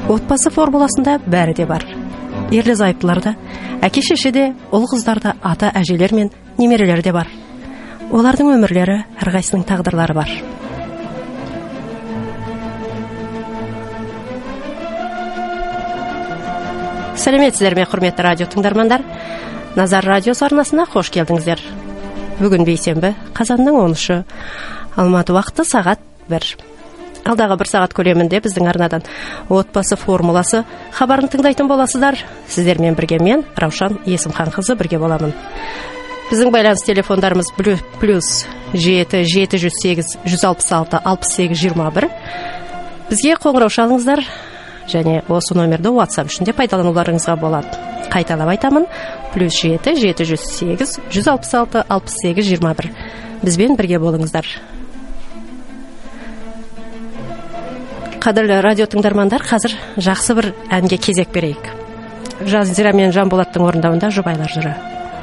Отбасы формуласында бәрі де бар. Ерлі зайыптылар да, әке-шеше де, ұл-қыздар да, ата-әжелер мен немерелер де бар. Олардың өмірлері, әрқайсының тағдырлары бар. Сәлеметсіздер ме, құрметті радио тыңдармандар? Назар радиосы арнасына қош келдіңіздер. Бүгін бейсенбі, қазанның 13-і, Алматы уақыты сағат 1. Алдағы 1 сағат көлемінде біздің арнадан отбасы формуласы хабарын тыңдайтын боласыздар. Сіздермен бірге мен, Раушан Есімханқызы бірге боламын. Біздің байланыс телефондарымыз плюс 7 708 166 68 21. Бізге қоңырау шалыңыздар және осы номерді WhatsApp үшінде пайдалануларыңызға болады. Қайталап айтамын, плюс 7 708 166 68 21. Бізбен бірге болыңыздар. Қадірлі радио тыңдармандар, қазір жақсы бір әнге кезек берейік. Жазира мен Жанболаттың орындауында жұбайлар жыры.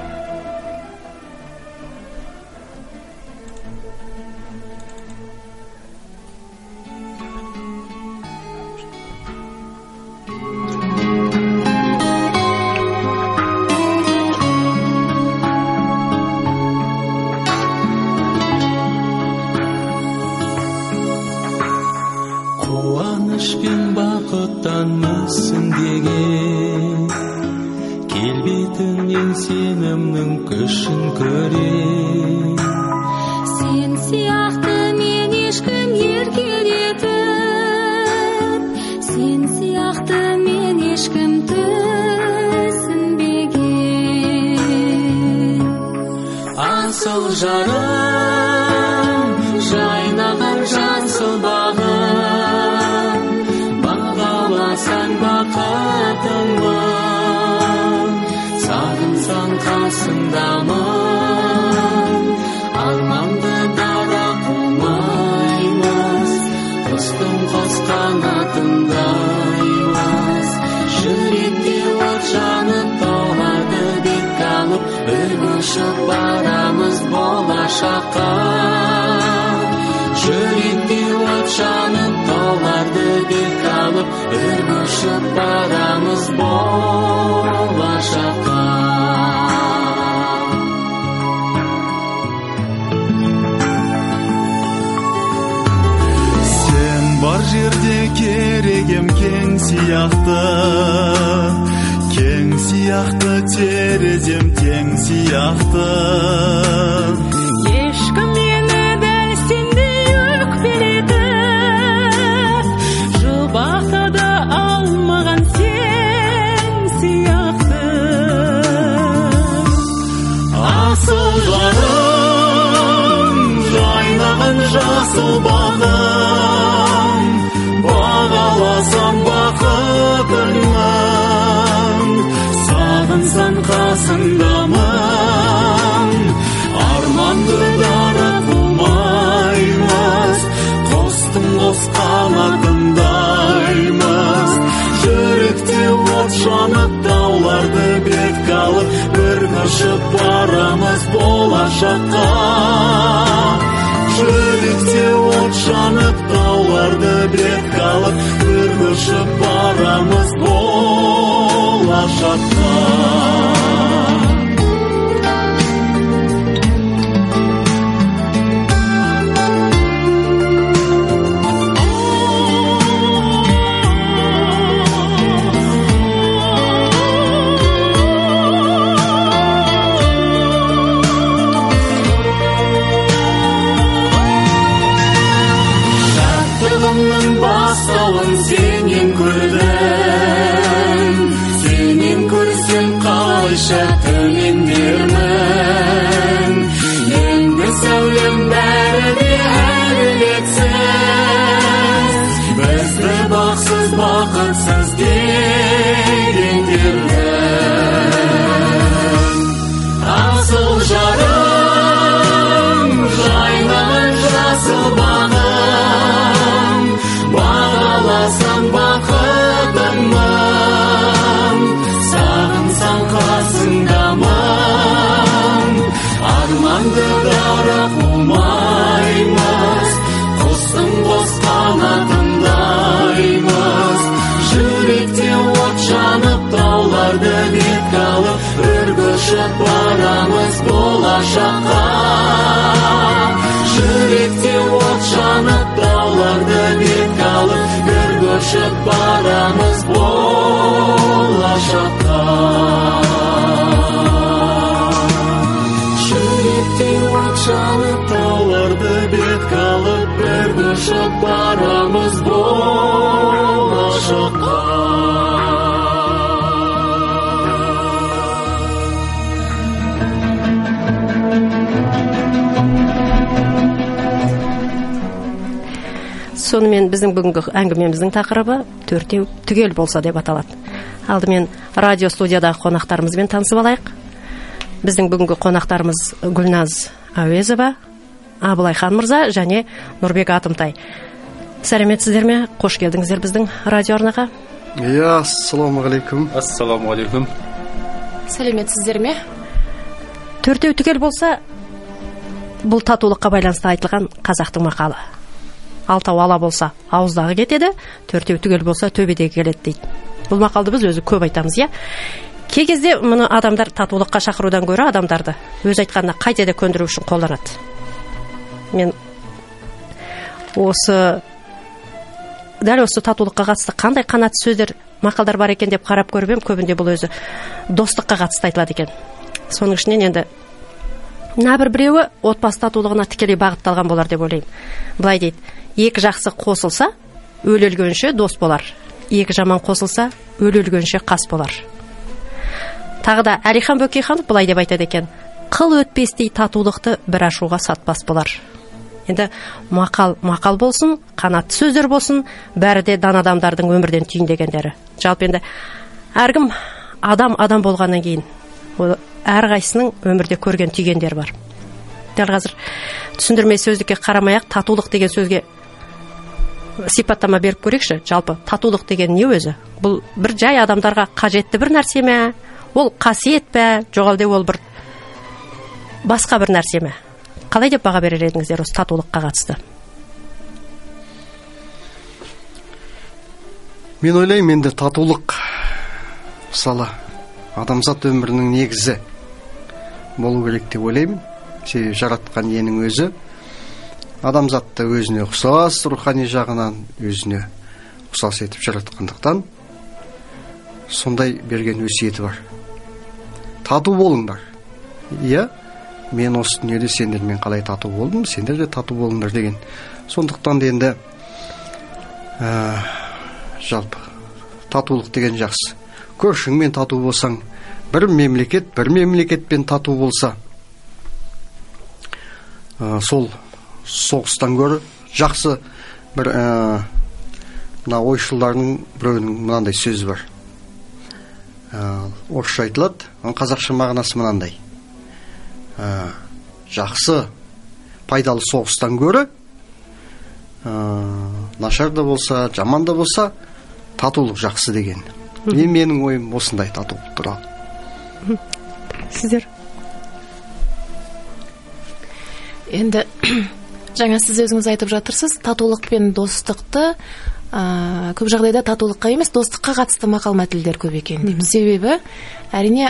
Келбетіңнен сенімнің күшін көрем. Сен сияқты мен ешкім еркелетіп, сен сияқты мен ешкім түсінбеген. Асыл жарым, жайнаған жасыл бағым, бағаласаң бақытыңмын. Сағынсаң қасыңдамын, арманды дара қылмаймыз, құстың құс қанатындаймыз. Жүректе от жанып, тауларды бетке алып, үргішіп барамыз болашаққа. Жүректе от жанып, тауларды бетке алып, үргішіп барамыз болашаққа. Сен бар жерде керегем кең сияқты, терезем тең сияқты. Ешкім мені дәл сендей өкпелетіп, жұбата да алмаған сен сияқты. Асыл жарым, жайнаған жасыл бағым, бағаласам бақытыңмын. Сағынсаң қасыңдамын, арманды дара қылмаймыз, құстың құс қанатындаймыз. Жүректе от жанып, тауларды бетке алып, үргішіп барамыз болашаққа. Жүректе от жанып, тауларды бетке алып, үргішіп барамыз болашаққа. Бастауын сенен көрдім, сенен көрсем қалайша төмендермін. Енді сәулем бәрі де әділетсіз, бізді бақсыз бақытсыз дегендердің. Асыл жарым, жайнаған жасыл бағым, бағаласаң бақытыңмын. Сағынсаң қасыңда көшіп барамыз болашаққа. Жүректе от жанып тауларды бетке алып, бір көшіп барамыз болашаққа. Жүректе от жанып тауларды бетке алып, бір көшіп барамыз болашаққа. Сонымен біздің бүгінгі әңгімеміздің тақырыбы төртеу түгел болса деп аталады. Алдымен радио студиядағы қонақтарымызбен танысып алайық. Біздің бүгінгі қонақтарымыз Гүлназ Әуезова, Абылайхан мырза және Нұрбек Атымтай. Сәлеметсіздер ме? Қош келдіңіздер біздің радио арнаға. Ассалаумағалейкум. Ассалаумағалейкум. Сәлеметсіздер ме? Төртеу түгел болса, бұл татулыққа байланысты айтылған қазақтың мақалы. Алтау ала болса, ауыздағы кетеді, төртеу түгел болса, төбедегі келеді дейді. Бұл мақалды біз өзі көп айтамыз, иә? Кей кезде мұны адамдар татулыққа шақырудан гөрі адамдарды өз айтқанына қайта да көндіру үшін қолданады. Мен дәл осы татулыққа қатысты қандай қанатты сөздер, мақалдар бар екен деп қарап көріп ем, көбінде бұл өзі достыққа қатысты айтылады екен. Соның ішінен енді нәбір біреуі отбасы татулығына тікелей бағытталған болар деп ойлаймын. Былай дейді: екі жақсы қосылса, өле-өлгенше дос болар. Екі жаман қосылса, өле-өлгенше қас болар. Тағы да Әлихан Бөкейханов былай деп айтады екен: қыл өтпестей татулықты бір ашуға сатпас болар. Енді мақал болсын, қанатты сөздер болсын, бәрі де дан адамдардың өмірден түйіндегендері. Жалпы енді әркім адам болғаннан кейін әрқайсының өмірде көрген түйгендері бар. Дәл қазір түсіндірме сөздікке қарамай-ақ татулық деген сөзге сипаттама беріп көрейікші. Жалпы татулық деген не өзі? Бұл бір жай адамдарға қажетті бір нәрсе ме? Ол қасиет пе? Жоқ әлде ол бір басқа бір нәрсе ме? Қалай деп баға берер едіңіздер осы татулыққа қатысты? Мен ойлаймын, енді татулық мысалы адамзат өмірінің негізі болу керек деп ойлаймын. Себебі жаратқан иенің өзі адамзатты өзіне ұқсас, рухани жағынан өзіне ұқсас етіп жаратқандықтан сондай берген өсиеті бар. Тату болыңдар. Иә, мен осы дүниеде сендермен қалай тату болдым, сендер де тату болыңдар деген. Сондықтан енді жалпы татулық деген жақсы. Көршіңмен тату болсаң, бір мемлекетпен тату болса, сол соғыстан гөрі жақсы. Бір мына ойшылдардың біреуінің мынандай сөзі бар. Орысша айтылады, қазақша мағынасы мынандай: жақсы пайдалы соғыстан гөрі нашар да болса, жаман да болса, татулық жақсы деген. Менің ойым осындай татулық туралы. Сіздер? Енді жаңа сіз өзіңіз айтып жатырсыз, татулық пен достықты көп жағдайда татулыққа емес, достыққа қатысты мақал мәтелдер көп екен деймін. Себебі әрине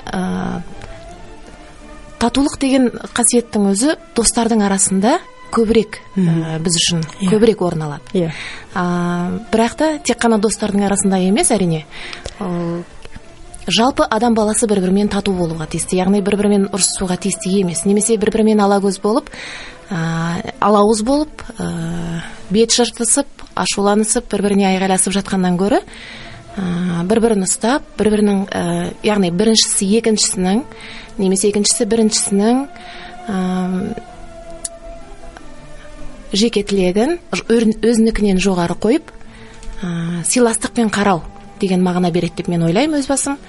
татулық деген қасиеттің өзі достардың арасында көбірек біз үшін көбірек орын алады. Бірақ та тек қана достардың арасында емес, әрине жалпы адам баласы бір-бірімен тату болуға тиісті, яғни бір-бірімен ұрсысуға тиісті емес, немесе бір-бірімен алакөз болып, алауыз болып, бет жыртысып, ашуланысып, бір-біріне айғайласып жатқаннан гөрі бір-бірін ұстап, бір-бірінің, яғни біріншісі екіншісінің, немесе екіншісі біріншісінің жеке тілегін өзінікінен жоғары қойып, сыйластықпен қарау деген мағына береді деп мен ойлаймын өз басым.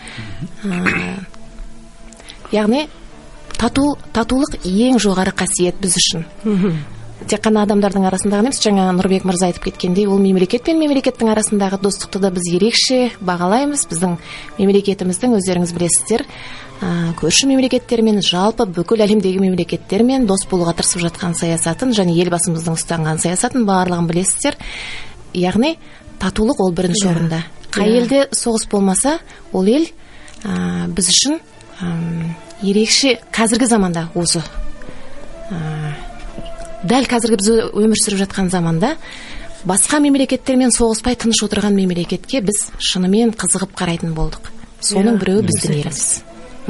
Яғни татулық ең жоғары қасиет біз үшін. Тек қана адамдардың арасындағы емес, жаңа Нұрбек мырза айтып кеткендей, ол мемлекет пен мемлекеттің арасындағы достықты да біз ерекше бағалаймыз. Біздің мемлекетіміздің, өздеріңіз білесіздер, көрші мемлекеттермен, жалпы бүкіл әлемдегі мемлекеттермен дос болуға тырысып жатқан саясатын, және елбасымыздың ұстанған саясатын барлығын білесіздер. Яғни татулық ол бірінші орында. Қай елде соғыс болмаса, ол ел біз үшін ерекше қазіргі заманда осы дәл қазіргі біз өмір сүріп жатқан заманда басқа мемлекеттермен соғыспай тыныш отырған мемлекетке біз шынымен қызығып қарайтын болдық. Соның біреуі біздің еліміз.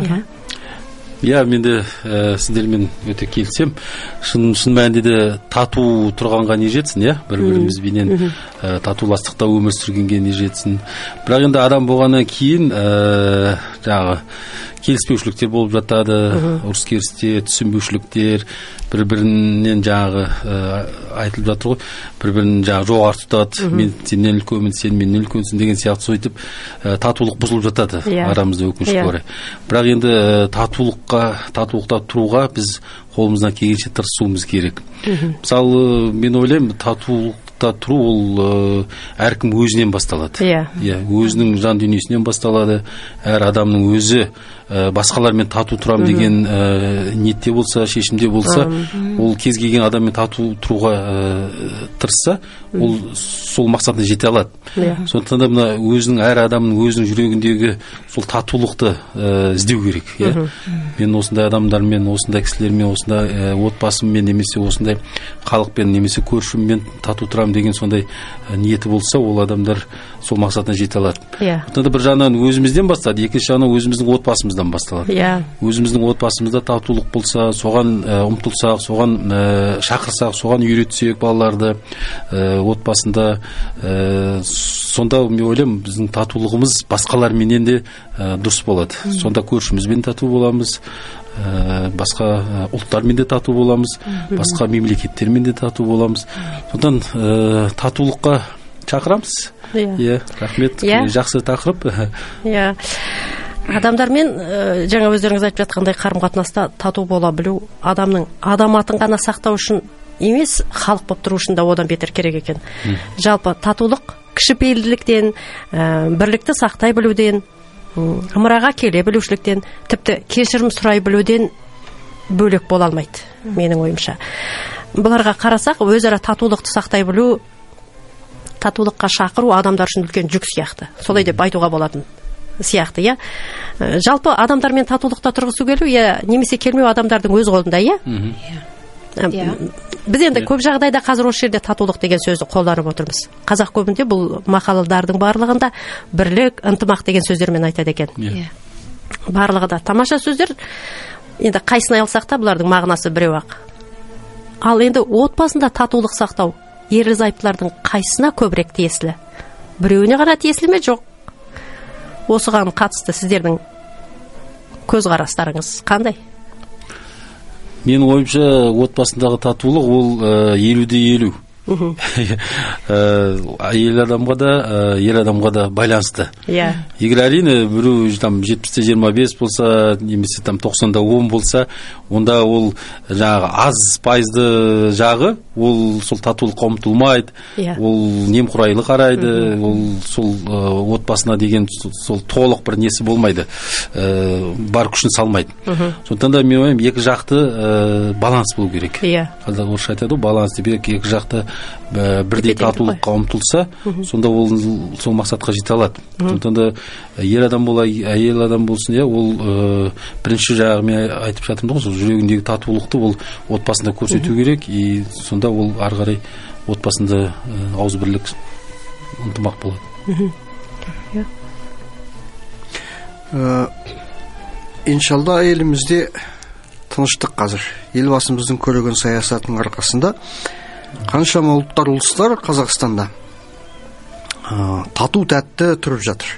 Иә, мен де сіздермен өте келісем. Шын мәнінде де тату тұрғанға не жетсін, иә? Бір-бірімізбенен татуластықта өмір сүргенге не жетсін. Бірақ енді адам болғаннан кейін жаңағы келіспеушіліктер болып жатады, ұрыс-керістер, түсінбеушіліктер, бір-бірінен жаңағы айтылып жатыр ғой, бір-бірін жаңағы жоғары тұтады, мен сенен үлкенмін, сен менен үлкенсің деген сияқты сөйтіп татулық бұзылып жатады арамызда, өкінішке орай. Бірақ енді татулықта тұруға біз қолымыздан келгенше тырысуымыз керек. Мысалы, мен ойлаймын, татулықта тұру ол әркім өзінен басталады. Өзінің жан дүниесінен басталады. Әр адамның өзі басқалармен тату тұрам деген ниетте болса, шешімде болса, ол кез келген адаммен тату тұруға тырысса, ол сол мақсатына жете алады. Сондықтан да мына өзінің, әр адамның өзінің жүрегіндегі сол татулықты іздеу керек. Мен осындай адамдармен, осындай кісілермен, осындай отбасыммен, немесе осындай халықпен, немесе көршіммен тату тұрам деген сондай ниеті болса, ол адамдар сол мақсатына жете алады. Сондықтан да бір жағынан өзімізден басталады, екінші жағынан өзіміздің отбасымыздан басталады. Өзіміздің отбасымызда татулық болса, соған ұмтылсақ, соған шақырсақ, соған үйретсек балаларды отбасында, сонда мен ойлаймын, біздің татулығымыз басқаларменен де дұрыс болады. Сонда көршімізбен тату боламыз, басқа ұлттармен де тату боламыз, басқа мемлекеттермен де тату боламыз. Сондықтан татулыққа шақырамыз. Рахмет, жақсы тақырып. Адамдармен жаңа өздеріңіз айтып жатқандай қарым-қатынаста тату бола білу адамның адаматын ғана сақтау үшін емес, халық болып тұру үшін да одан бетер керек екен. Жалпы татулық кішіпейілділіктен, бірлікті сақтай білуден, ымыраға келе білушіліктен, тіпті кешірім сұрай білуден бөлек бола алмайды, менің ойымша. Бұларға қарасақ, өзара татулықты сақтай білу, татулыққа шақыру адамдар үшін үлкен жүк сияқты. Солай деп айтуға болатын сияқты, иә. Жалпы адамдармен татулықта тұрғысу келу, немесе келмеу адамдардың өз қолында, иә. Біз енді көп жағдайда қазір осы жерде татулық деген сөзді қолданып отырмыз. Қазақ көбінде бұл мақалдардың барлығында бірлік, ынтымақ деген сөздермен айтады екен. Барлығы да тамаша сөздер. Енді қайсыны алсақ та бұлардың мағынасы біреу-ақ. Ал енді отбасында татулық сақтау ерлі-зайыптылардың қайсысына көбірек тиесілі? Біреуіне ғана тиесілі ме, жоқ? Осыған қатысты сіздердің көзқарастарыңыз қандай? Менің ойымша, отбасындағы татулық ол 50-50. Әйел адамға да, ер адамға да байланысты. Егер әрине біреу 70-25 болса, немесе 90-10 болса, онда ол жаңағы аз пайызды жағы, ол сол татулыққа ұмтылмайды, ол немқұрайлы қарайды, ол сол отбасына деген сол толық бір несі болмайды, бар күшін салмайды. Сондықтан да мен ойлаймын, екі жақты баланс болу керек. Орысша айтады, баланс деп, екі жақты бірдей татулыққа ұмтылса, сонда ол сол мақсатқа жете алады. Сондықтан да ер адам бола, әйел адам болсын, ол бірінші жағы мен айтып жатырмын ғой, жүрегіндегі татулықты ол отбасында көрсету керек, и сонда ол ары қарай отбасында ауызбірлік, ынтымақ болады. Иншалла, елімізде тыныштық қазір. Елбасымыздың көреген саясатының арқасында қаншама ұлттар, ұлыстар Қазақстанда тату тәтті тұрып жатыр.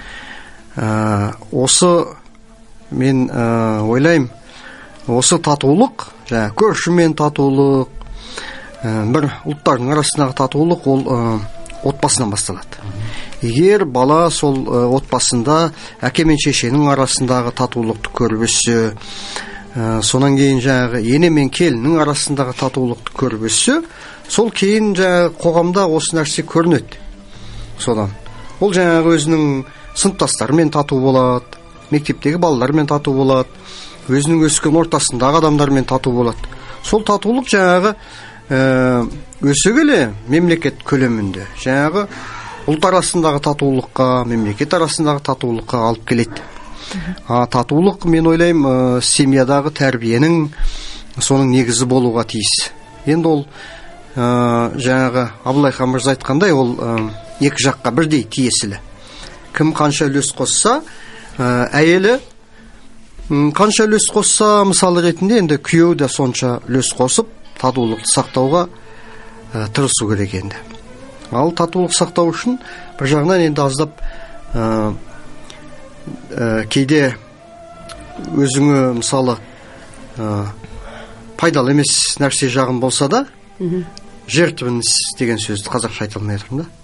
Осы мен ойлаймын, осы татулық, көршімен татулық, бір ұлттардың арасындағы татулық, ол отбасынан басталады. Егер бала сол отбасында әке мен шешенің арасындағы татулықты көріп өссе, сонан кейін жаңағы ене мен келіннің арасындағы татулықты көріп өссе, сол кейін жаңағы қоғамда осы нәрсе көрінеді. Содан ол жаңағы өзінің сыныптастарымен тату болады, мектептегі балалармен тату болады, өзінің өскен ортасындағы адамдармен тату болады. Сол татулық жаңағы өсе келе мемлекет көлемінде жаңағы ұлт арасындағы татулыққа, мемлекет арасындағы татулыққа алып келеді. Татулық, мен ойлаймын, семьядағы тәрбиенің соның негізі болуға тиіс. Енді ол жаңағы Абылай хан мырза айтқандай, ол екі жаққа бірдей тиесілі. Кім қанша үлес қосса, әйелі қанша үлес қосса, мысалы ретінде енді күйеу де сонша үлес қосып, татулықты сақтауға тырысу керек енді. Ал татулық сақтау үшін бір жағынан енді аздап кейде өзіңі мысалы пайдалы емес нәрсе жағын болса да, жертвенность деген сөзді қазақша айта алмай отырмын да.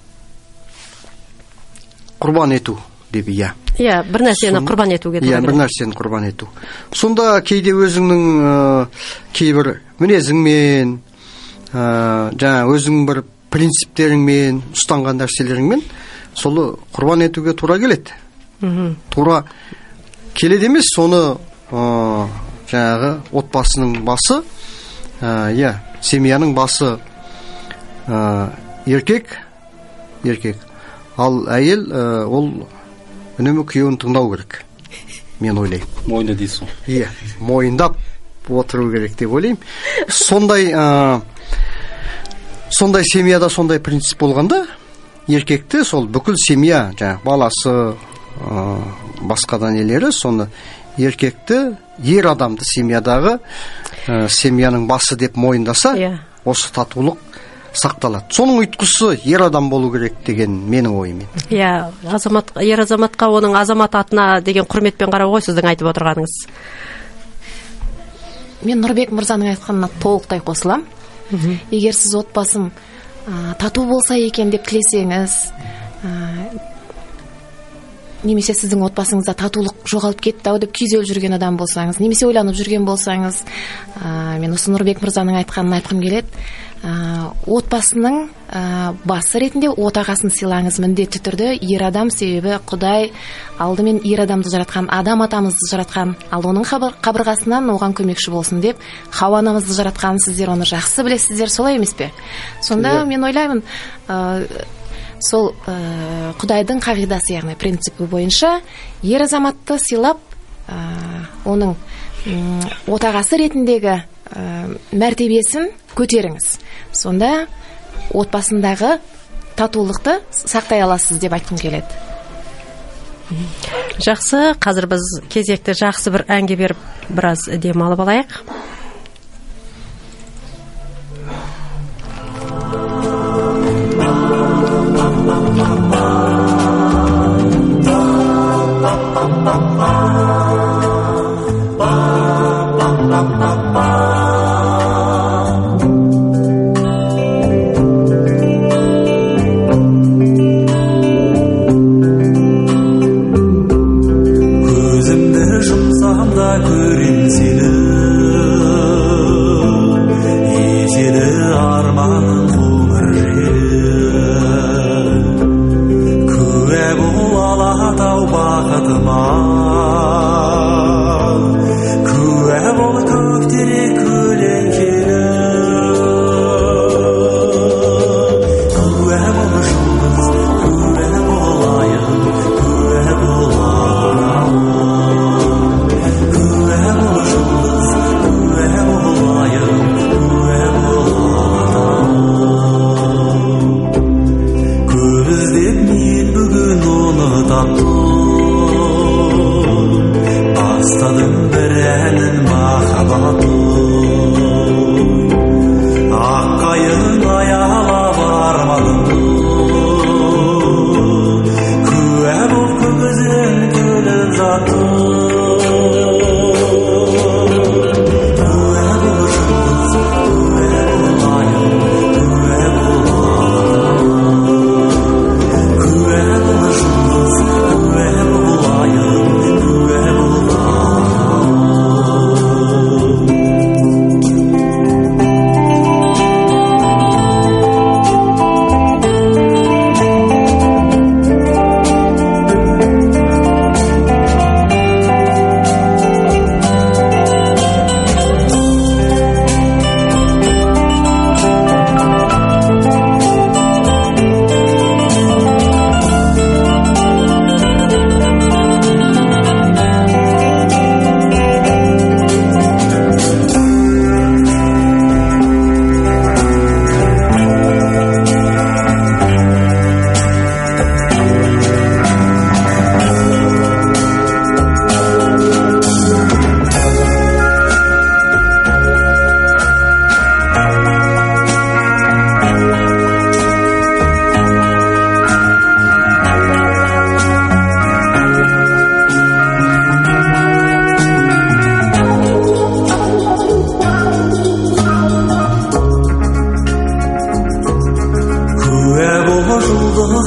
Құрбан ету деп, бір нәрсені құрбан етуге тура келеді. Бір нәрсені құрбан ету. Сонда кейде өзіңнің кейбір мінезіңмен, жаңа өзіңнің бір принциптеріңмен, ұстанған нәрселеріңмен солы құрбан етуге тура келеді. Тура келеді емес, соны жаңағы отбасының басы, семьяның басы еркек, ал әйел ол үнемі күйеуін тыңдау керек, мен ойлаймын. Мойны дейсің. Мойындап отыру керек деп ойлаймын. Сондай семьяда сондай принцип болғанда, еркекті сол бүкіл семья, жаңағы баласы, басқа да нелері, соны еркекті, ер адамды семьядағы семьяның басы деп мойындаса, осы татулық сақталады. Соның ұйытқысы ер адам болу керек деген менің ойым. Ер азаматқа оның азамат атына деген құрметпен қарау ғой сіздің айтып отырғаныңыз. Мен Нұрбек мырзаның айтқанына толықтай қосылам. Егер сіз отбасым тату болса екен деп тілесеңіз, немесе сіздің отбасыңызда татулық жоғалып кетті-ау деп күйзеліп жүрген адам болсаңыз, немесе ойланып жүрген болсаңыз, мен осы Нұрбек мырзаның айтқанын айтқым келеді. Отбасының басы ретінде отағасын сыйлаңыз міндетті түрде. Ер адам, себебі Құдай алдымен ер адамды жаратқан, адам атамызды жаратқан, ал оның қабырғасынан оған көмекші болсын деп Хауа анамызды жаратқан, сіздер оны жақсы білесіздер, солай емес пе? Сонда мен ойлаймын, сол Құдайдың қағидасы, яғни принципі бойынша ер азаматты сыйлап, оның отағасы ретіндегі мәртебесін көтеріңіз. Сонда отбасындағы татулықты сақтай аласыз деп айтқым келеді. Жақсы, қазір біз кезекті жақсы бір әнге беріп біраз демалып алайық.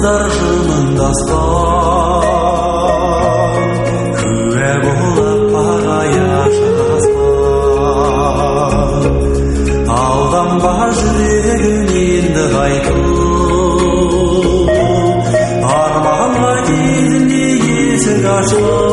Жалғыздар жымыңдаспан күә болып ағая жазбан алданба жүрегім енді қайту арманға кезінде есік ашылып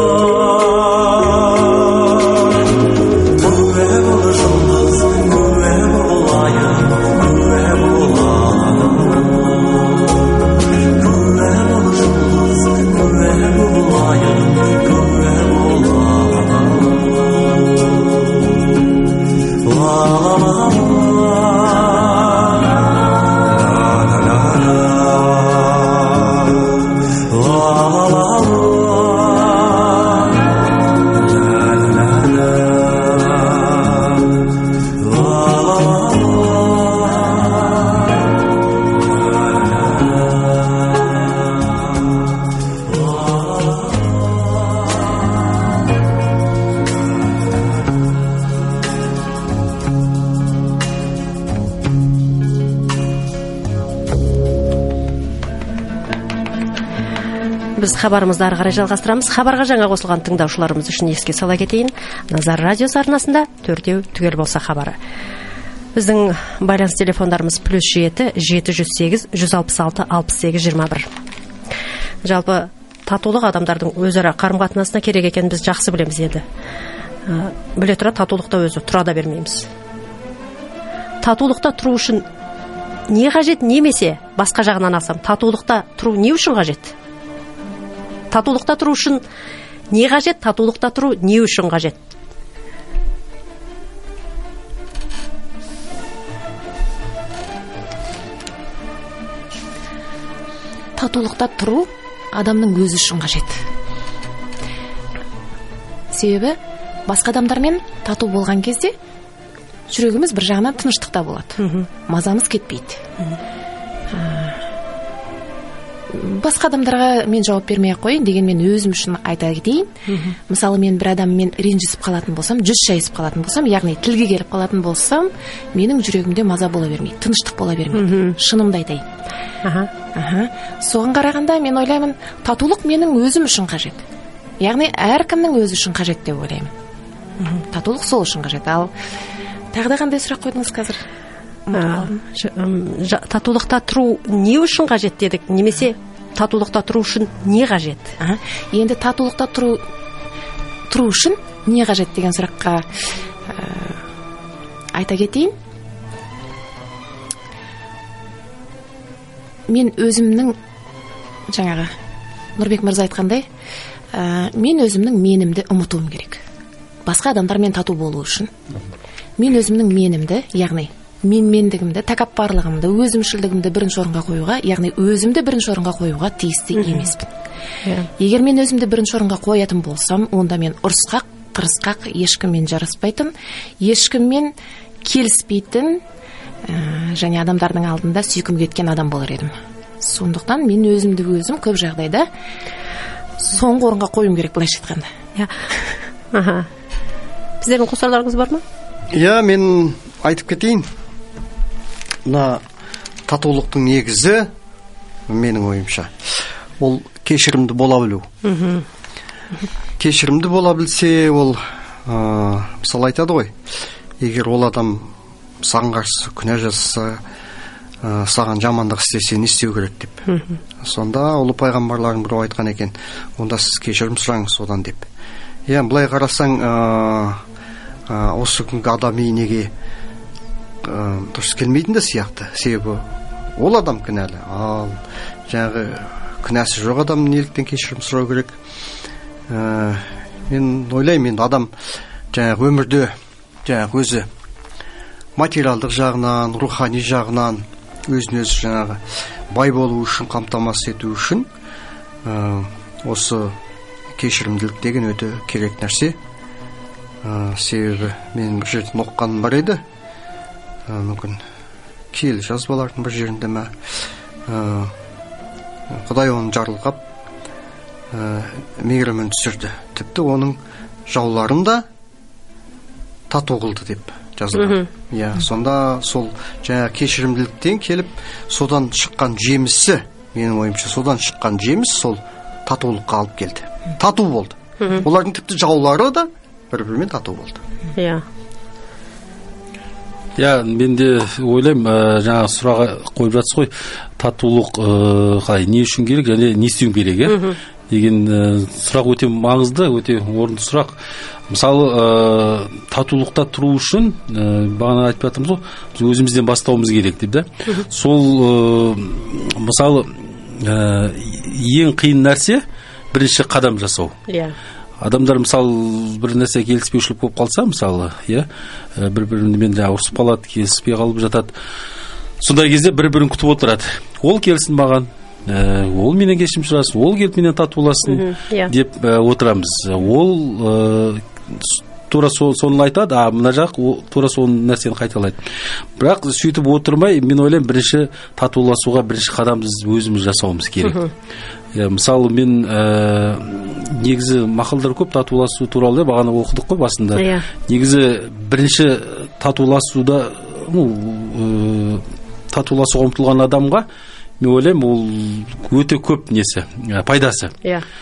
Біз хабарымызды ары қарай жалғастырамыз. Хабарға жаңа қосылған тыңдаушыларымыз үшін еске сала кетейін. Назар радиосы арнасында төртеу түгел болса хабары. Біздің байланыс телефондарымыз +7 708 166 68 21. Жалпы татулық адамдардың өзара қарым-қатынасына керек екенін біз жақсы білеміз енді. Біле тұра татулықта өзі тұра да бермейміз. Татулықта тұру үшін не қажет, немесе басқа жағынан алсам, татулықта тұру не үшін қажет? Татулықта тұру үшін не қажет, татулықта тұру не үшін қажет? Татулықта тұру адамның өзі үшін қажет. Себебі басқа адамдармен тату болған кезде жүрегіміз бір жағынан тыныштықта болады. Мазамыз кетпейді. Басқа адамдарға мен жауап бермей қойын деген мен өзім үшін айта кетейін. Мысалы мен бір адаммен ренжісіп қалатын болсам, жүз шайысып қалатын болсам, яғни тілге келіп қалатын болсам, менің жүрегімде маза бола бермейді, тыныштық бола бермейді. Шынымды айтайын. Соған қарағанда мен ойлаймын, татулық менің өзім үшін қажет. Яғни әркімнің өзі үшін қажет деп ойлаймын. Татулық сол үшін қажет. Ал тағы да қандай сұрақ қойдыңыз қазір? Татулықта тұру не үшін қажет дедік, немесе татулықта тұру үшін не қажет? Енді татулықта тұру үшін не қажет деген сұраққа айта кетейін. Мен өзімнің, жаңағы Нұрбек мырза айтқандай, мен өзімнің менімді ұмытуым керек. Басқа адамдармен тату болу үшін мен өзімнің менімді, яғни менмендігімді, тәкаппарлығымды, өзімшілдігімді бірінші орынға қоюға, яғни өзімді бірінші орынға қоюға тиісті емеспін. Егер мен өзімді бірінші орынға қоятын болсам, онда мен ұрысқақ, қырысқақ, ешкіммен жараспайтын, ешкіммен келіспейтін, және адамдардың алдында сүйкім кеткен адам болар едім. Сондықтан мен өзімді өзім көп жағдайда соңғы орынға қоюым керек, былайша айтқанда. Сіздердің қосарларыңыз бар ма? Мен айтып кетейін. Мына татулықтың негізі, менің ойымша, ол кешірімді бола білу. Кешірімді бола білсе, ол мысалы айтады ғой, егер ол адам саған қарсы күнә жасаса, саған жамандық істесе не істеу керек деп. Сонда ұлы пайғамбарлардың біреу айтқан екен, онда сіз кешірім сұраңыз одан деп. Былай қарасаң, осы күнгі адами неге дұрыс келмейтін де сияқты. Себебі ол адам кінәлі, ал жаңағы күнәсі жоқ адам неліктен кешірім сұрау керек? Мен ойлаймын, адам жаңағы өмірде жаңағы өзі материалдық жағынан, рухани жағынан өзін өзі жаңағы бай болу үшін, қамтамасыз ету үшін осы кешірімділік деген өте керек нәрсе. Себебі мен бір жерден оқығаным бар еді, мүмкін киелі жазбалардың бір жерінде ме, Құдай оны жарылқап мейірімін түсірді, тіпті оның жауларын да тату қылды деп жазылған. Сонда сол жаңа кешірімділіктен келіп содан шыққан жемісі менің ойымша содан шыққан жеміс сол татулыққа алып келді. Тату болды. Олардың тіпті жаулары да бір-бірімен тату болды. Иә. Иә, мен де ойлаймын, жаңа сұрақ қойып жатсыз ғой, татулық қалай, не үшін керек және не істеу керек, деген сұрақ өте маңызды, өте орынды сұрақ. Мысалы, татулықта тұру үшін, бағана айтып жатырмыз ғой, біз өзімізден бастауымыз керек деп да. Сол, мысалы, ең қиын нәрсе бірінші қадам жасау. Иә. Адамдар мысалы бір нәрсе келіспеушілік болып қалса, мысалы, бір-бірімен ұрысып қалады, келіспей қалып жатады. Сондай кезде бір-бірін күтіп отырады. Ол келсін маған, ол менен кешірім сұрасын, ол келіп менен татуласын деп отырамыз. Ол тура соны айтады, мына жақ тура соны нәрсені қайталайды. Бірақ сөйтіп отырмай, мен ойлаймын, бірінші татуласуға бірінші қадам біз өзіміз жасауымыз керек. Мысалы, мен негізі мақалдар көп татуласу туралы, бағана оқыдық қой басында. Негізі бірінші татуласуға ұмтылған адамға, мен ойлаймын, ол өте көп несі, пайдасы.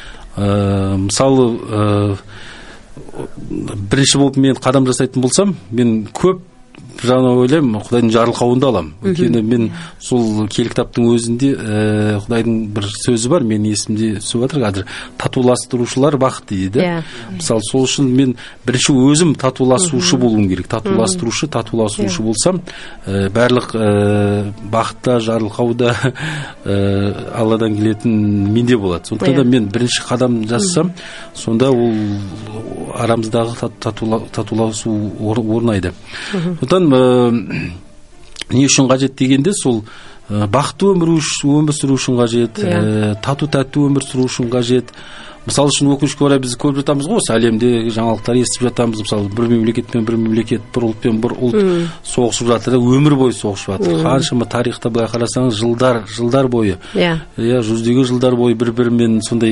Мысалы, бірінші болып мен қадам жасайтын болсам, мен көп жаңа ойлаймын, Құдайдың жарылқауында аламын. Өйткені мен сол киелі кітаптың өзінде Құдайдың бір сөзі бар, мен есімде түсіп жатыр қазір, татуластырушылар бақытты дейді. Мысалы, сол үшін мен бірінші өзім татуласушы болуым керек. Татуласушы болсам, барлық бақытта, жарылқауда Алладан келетін менде болады. Сондықтан да мен бірінші қадам жасасам, сонда ол арамыздағы татуласу орнайды. Сондықтан не үшін қажет дегенде, сол бақытты өмір сүру үшін қажет, тату-тәтті өмір сүру үшін қажет. Мысалы үшін өкінішке орай біз көріп жатамыз ғой, осы әлемде жаңалықтар естіп жатамыз. Мысалы, бір мемлекетпен бір мемлекет, бір ұлтпен бір ұлт соғысып жатыр, өмір бойы соғысып жатыр. Қаншама тарихта былай қарасаңыз, жылдар бойы, жүздеген жылдар бойы бір-бірімен сондай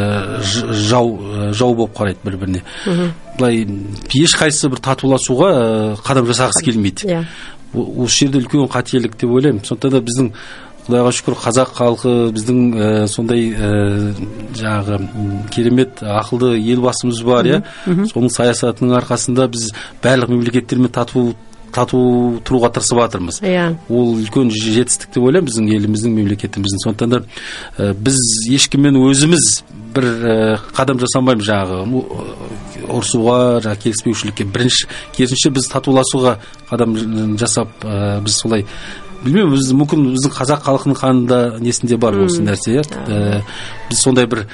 жау болып қарайды бір-біріне. Былай ешқайсысы бір татуласуға қадам жасағысы келмейді. Осы жерде үлкен қателік деп ойлаймын. Сондықтан да біздің Құдайға шүкір, қазақ халқы біздің сондай жаңағы керемет ақылды елбасымыз бар, соның саясатының арқасында біз барлық мемлекеттермен тату тұруға тырысып жатырмыз. Ол үлкен жетістік деп ойлаймын біздің еліміздің, мемлекетіміздің. Сондықтан да біз ешкіммен өзіміз бір қадам жасамаймыз, жаңағы ұрсуға, жаңағы келіспеушілікке. Керісінше біз татуласуға қадам жасап, біз солай, білмеймін, мүмкін біздің қазақ халқының қанында несінде бар осы нәрсе. Біз сондай бір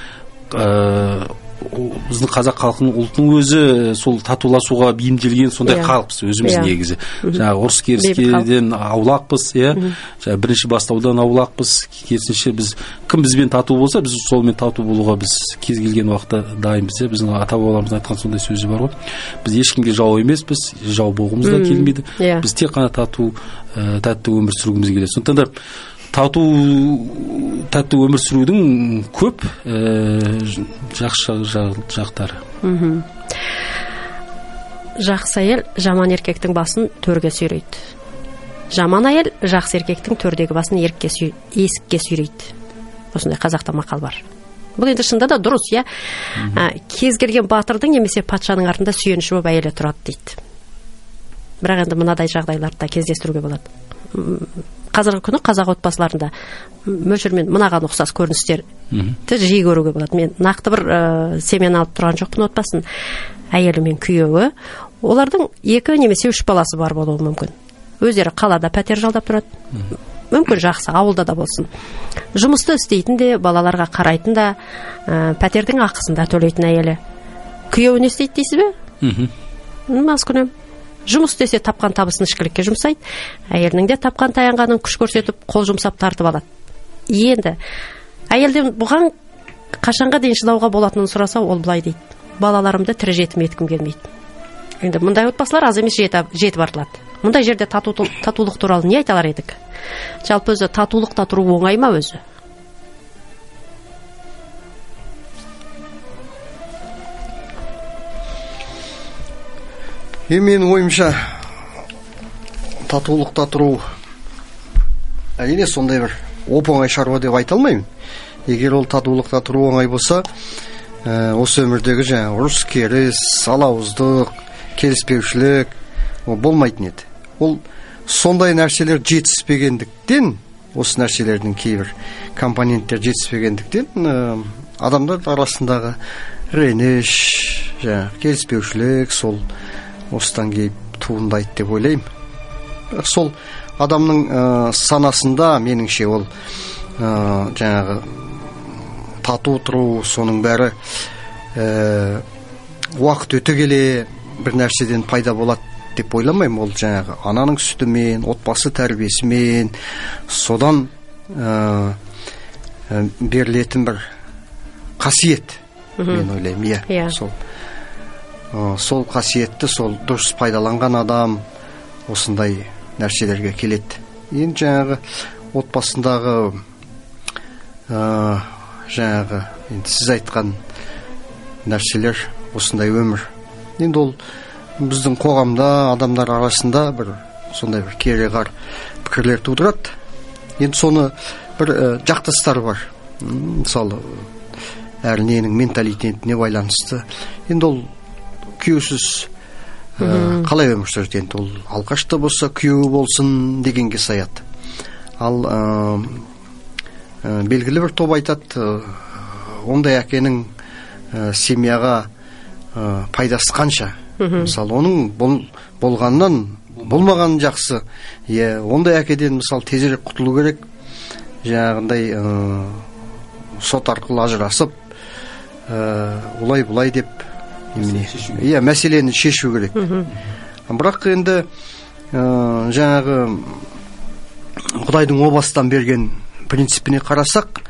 біздің қазақ халқының ұлтының өзі сол татуласуға бейімделген сондай халықпыз өзіміз негізі. Жаңағы ұрыс керіскеден аулақпыз, бірінші бастаудан аулақпыз. Керісінше біз кім бізбен тату болса, біз солмен тату болуға біз кез келген уақытта дайынбыз. Біздің ата-бабаларымыз айтқан сондай сөзі бар ғой. Біз ешкімге жау емеспіз, жау болғымыз да келмейді. Біз тек қана тату, тәтті өмір сүргіміз келеді. Сондықтан да тәтті өмір сүрудің көп жақсы жақтары. Жақсы әйел жаман еркектің басын төрге сүйрейді. Жаман әйел жақсы еркектің төрдегі басын есікке сүйрейді. Осындай қазақта мақал бар. Бұл енді шынында да дұрыс, кез келген батырдың немесе патшаның артында сүйеніші болып әйелі тұрады дейді. Бірақ енді мынадай жағдайларда кездестіруге болады. Қазіргі күні қазақ отбасыларында мөлшермен мынаған ұқсас көріністерді жиі көруге болады. Мен нақты бір семьяны алып тұрған жоқпын отбасын. Әйелі мен күйеуі, олардың 2 немесе 3 баласы бар болуы мүмкін. Өздері қалада пәтер жалдап тұрады. Мүмкін жақсы, ауылда да болсын. Жұмысты істейтін де, балаларға қарайтын да, пәтердің ақысын да төлейтін әйелі. Күйеуі не істейді дейсіз бе? Мас күнем. Жұмыс істесе тапқан табысын ішкілікке жұмсайды. Әйелінің де тапқан таянғанын күш көрсетіп, қол жұмсап тартып алады. Енді әйелден бұған қашанға дейін шыдауға болатынын сұраса, ол былай дейді: балаларымды тірі жетім еткім келмейді. Енді мұндай отбасылар аз емес жетіп артылады. Мұндай жерде татулық туралы не айта алар едік? Жалпы өзі татулықта тұру оңай ма өзі? Менің ойымша татулықта тұру әрине сондай бір оп-оңай шаруа деп айта алмаймын. Егер ол татулықта тұру оңай болса, осы өмірдегі жаңағы ұрыс керіс, алауыздық, келіспеушілік ол болмайтын еді. Ол сондай нәрселер жетіспегендіктен, осы нәрселердің кейбір компоненттер жетіспегендіктен адамдар арасындағы реніш, жаңағы келіспеушілік сол осыдан келіп туындайды деп ойлаймын. Сол адамның санасында меніңше ол жаңағы тату тұру, соның бәрі уақыт өте келе бір нәрседен пайда болады деп ойламаймын. Ол жаңағы ананың сүтімен, отбасы тәрбиесімен, содан берілетін бір қасиет, мен ойлаймын. Иә, сол қасиетті, сол дұрыс пайдаланған адам осындай нәрселерге келеді. Енді жаңағы отбасындағы жаңағы енді сіз айтқан нәрселер осындай өмір. Енді ол біздің қоғамда адамдар арасында бір сондай бір кереғар пікірлер тудырады. Енді соны бір жақтастар бар. Мысалы әр ненің менталитетіне байланысты. Енді ол күйеусіз қалай өмір сүреді? Енді ол алқашта болса күйеуі болсын дегенге саяды. Ал белгілі бір топ айтады, ондай әкенің семьяға пайдасы қанша? Мысалы оның болғаннан болмаған жақсы. Ондай әкеден мысалы тезірек құтылу керек. Жаңағындай сот арқылы ажырасып, олай-бұлай деп мәселені шешу керек. Бірақ енді жаңағы Құдайдың о бастан берген принципіне қарасақ,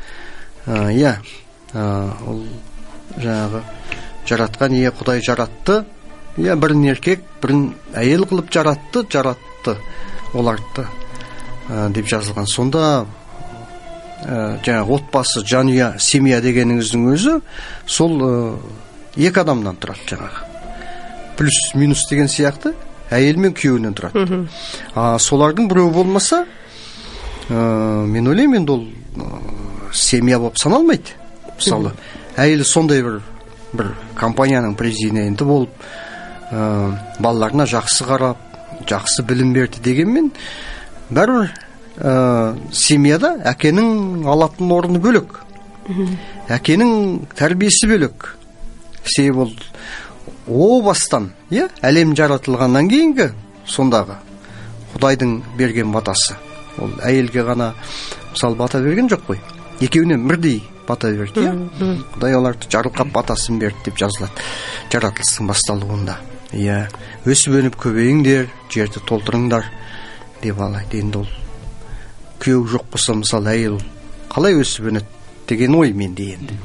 ол жаңағы жаратқан Құдай жаратты, бірін еркек, бірін әйел қылып жаратты оларды деп жазылған. Сонда жаңағы отбасы, жанұя, семья дегеніңіздің өзі сол екі адамнан тұрады жаңағы. Плюс минус деген сияқты әйел мен күйеуінен тұрады. Солардың біреу болмаса, мен ойлаймын, енді ол семья болып саналмайды. Мысалы, әйелі сондай бір компанияның президенті болып, балаларына жақсы қарап, жақсы білім берді дегенмен, бәрібір семьяда әкенің алатын орны бөлек. Әкенің тәрбиесі бөлек. Себебі ол бастан, әлем жаратылғаннан кейінгі сондағы Құдайдың берген батасы. Ол әйелге ғана мысалы бата берген жоқ қой. Екеуінен бірдей бата берді. Құдай оларды жарылқап батасын берді деп жазылады жаратылыстың басталуында. Өсіп өніп көбейіңдер, жерді толтырыңдар деп алайды. Енді ол күйеу жоқ болса, мысалы әйел қалай өсіп өнеді деген ой менде енді.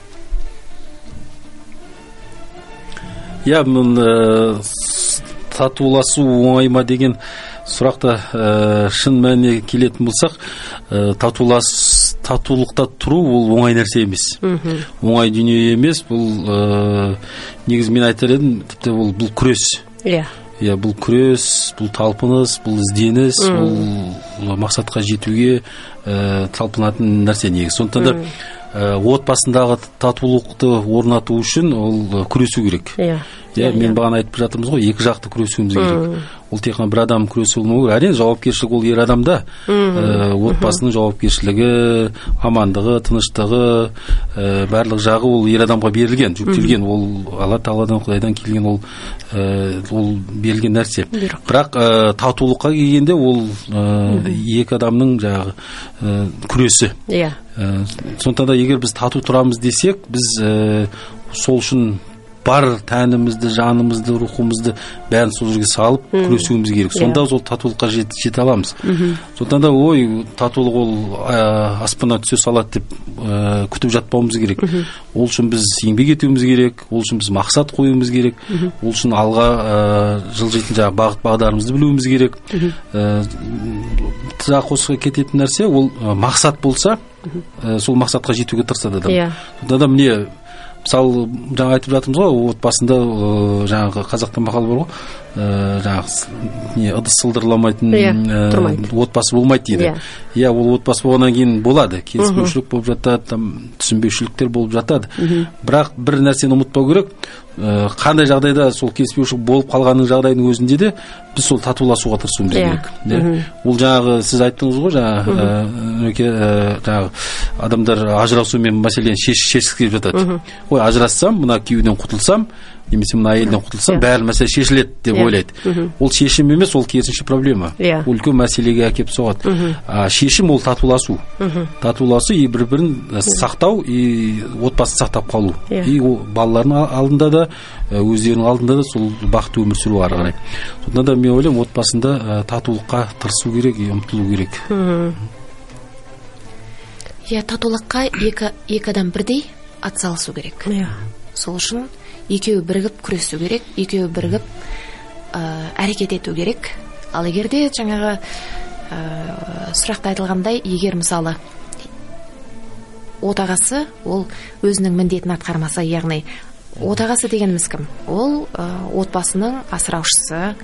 Татуласу оңай ма деген сұрақта шын мәніне келетін болсақ, татулықта тұру ол оңай нәрсе емес. Оңай дүние емес. Бұл негізі мен айтар едім, тіпті бұл күрес. Бұл күрес, бұл талпыныс, бұл ізденіс, бұл мақсатқа жетуге талпынатын нәрсе негізі. Сондықтан да отбасындағы татулықты орнату үшін ол күресу керек. Мен бағана айтып жатырмыз ғой, екі жақты күресуіміз керек. Ол тек қана бір адам күресу болмау керек. Әрине жауапкершілік ол ер адамда. Отбасының жауапкершілігі, амандығы, тыныштығы, барлық жағы ол ер адамға берілген, жүктелген. Ол Алла Тағаладан, Құдайдан келген ол берілген нәрсе. Бірақ татулыққа келгенде ол екі адамның жаңағы күресі. Сондықтан да егер біз тату тұрамыз десек, біз сол үшін бар тәнімізді, жанымызды, рухымызды бәрін сол жерге салып күресуіміз керек. Сонда сол татулыққа жете аламыз. Сондықтан да татулық ол аспаннан түсе салады деп күтіп жатпауымыз керек. Ол үшін біз еңбек етуіміз керек, ол үшін біз мақсат қоюымыз керек, ол үшін алға жылжитын жаңағы бағыт бағдарымызды білуіміз керек. Тыға қосқа кететін нәрсе ол мақсат болса, сол мақсатқа жетуге тырысады адам. Сондықтан да міне, мысалы жаңа айтып жатырмыз ғой, отбасында жаңағы қазақта мақал бар ғой, жаңағы ыдыс сылдырламайтын отбасы болмайды дейді. Иә, ол отбасы болғаннан кейін болады, келіспеушілік болып жатады, там түсінбеушіліктер болып жатады. Бірақ бір нәрсені ұмытпау керек, қандай жағдайда сол келіспеушілік болып қалғанның жағдайдың өзінде де біз сол татуласуға тырысуымыз керек. Ол жаңағы сіз айттыңыз ғой, жаңағы адамдар ажырасумен мәселені шешкісі келіп жатады. Ой, ажырассам, мына күйеуден құтылсам, немесе мына әйелден құтылсам, бәрі мәселе шешіледі деп ойлайды. Ол шешім емес, ол керісінше проблема. Ол үлкен мәселеге әкеп соғады. Шешім ол татуласу. Татуласу и бір-бірін сақтау, и отбасын сақтап қалу. И балалардың алдында да, өздерінің алдында да сол бақытты өмір сүру ары қарай. Сонда да мен ойлаймын, отбасында татулыққа тырысу керек, ұмтылу керек. Иә, татулыққа екі адам бірдей атсалысу керек. Сол үшін екеуі бірігіп күресу керек, екеуі бірігіп әрекет ету керек. Ал егерде жаңағы сұрақта айтылғандай, егер мысалы отағасы ол өзінің міндетін атқармаса, яғни отағасы дегеніміз кім? Ол отбасының асыраушысы,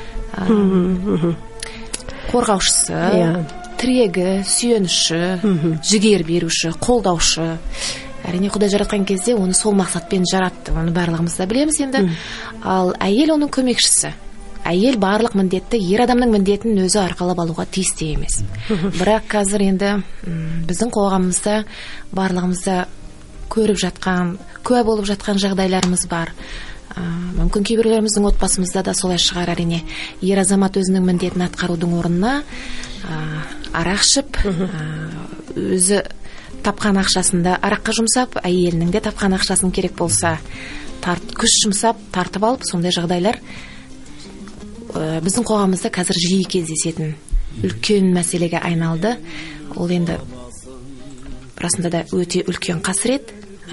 қорғаушысы, тірегі, сүйеніші, жігер беруші, қолдаушы. Әрине, Құдай жаратқан кезде оны сол мақсатпен жаратты. Оны барлығымыз да білеміз енді. Ал әйел оның көмекшісі. Әйел барлық міндетті, ер адамның міндетін өзі арқалап алуға тиісті емес. Бірақ қазір енді біздің қоғамымызда барлығымызда көріп жатқан, куә болып жатқан жағдайларымыз бар. Мүмкін кейбіреулеріміздің отбасымызда да солай шығар. Әрине, ер азамат өзінің міндетін атқарудың орнына арақ ішіп, өзі тапқан ақшасында араққа жұмсап, әйелінің де тапқан ақшасын керек болса күш жұмсап, тартып алып, сондай жағдайлар біздің қоғамымызда қазір жиі кездесетін үлкен мәселеге айналды. Ол енді расында да өте үлкен қасірет.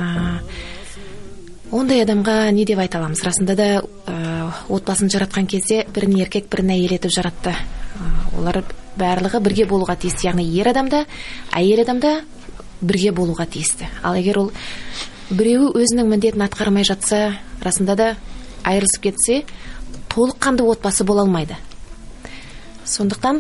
Ондай адамға не деп айта аламыз? Расында да отбасын жаратқан кезде бірін еркек, бірін әйел етіп жаратты. Олар барлығы бірге болуға тиісті, яғни ер адамда, әйел адамда бірге болуға тиісті. Ал егер ол біреуі өзінің міндетін атқармай жатса, расында да айырылысып кетсе, толыққанды отбасы бола алмайды. Сондықтан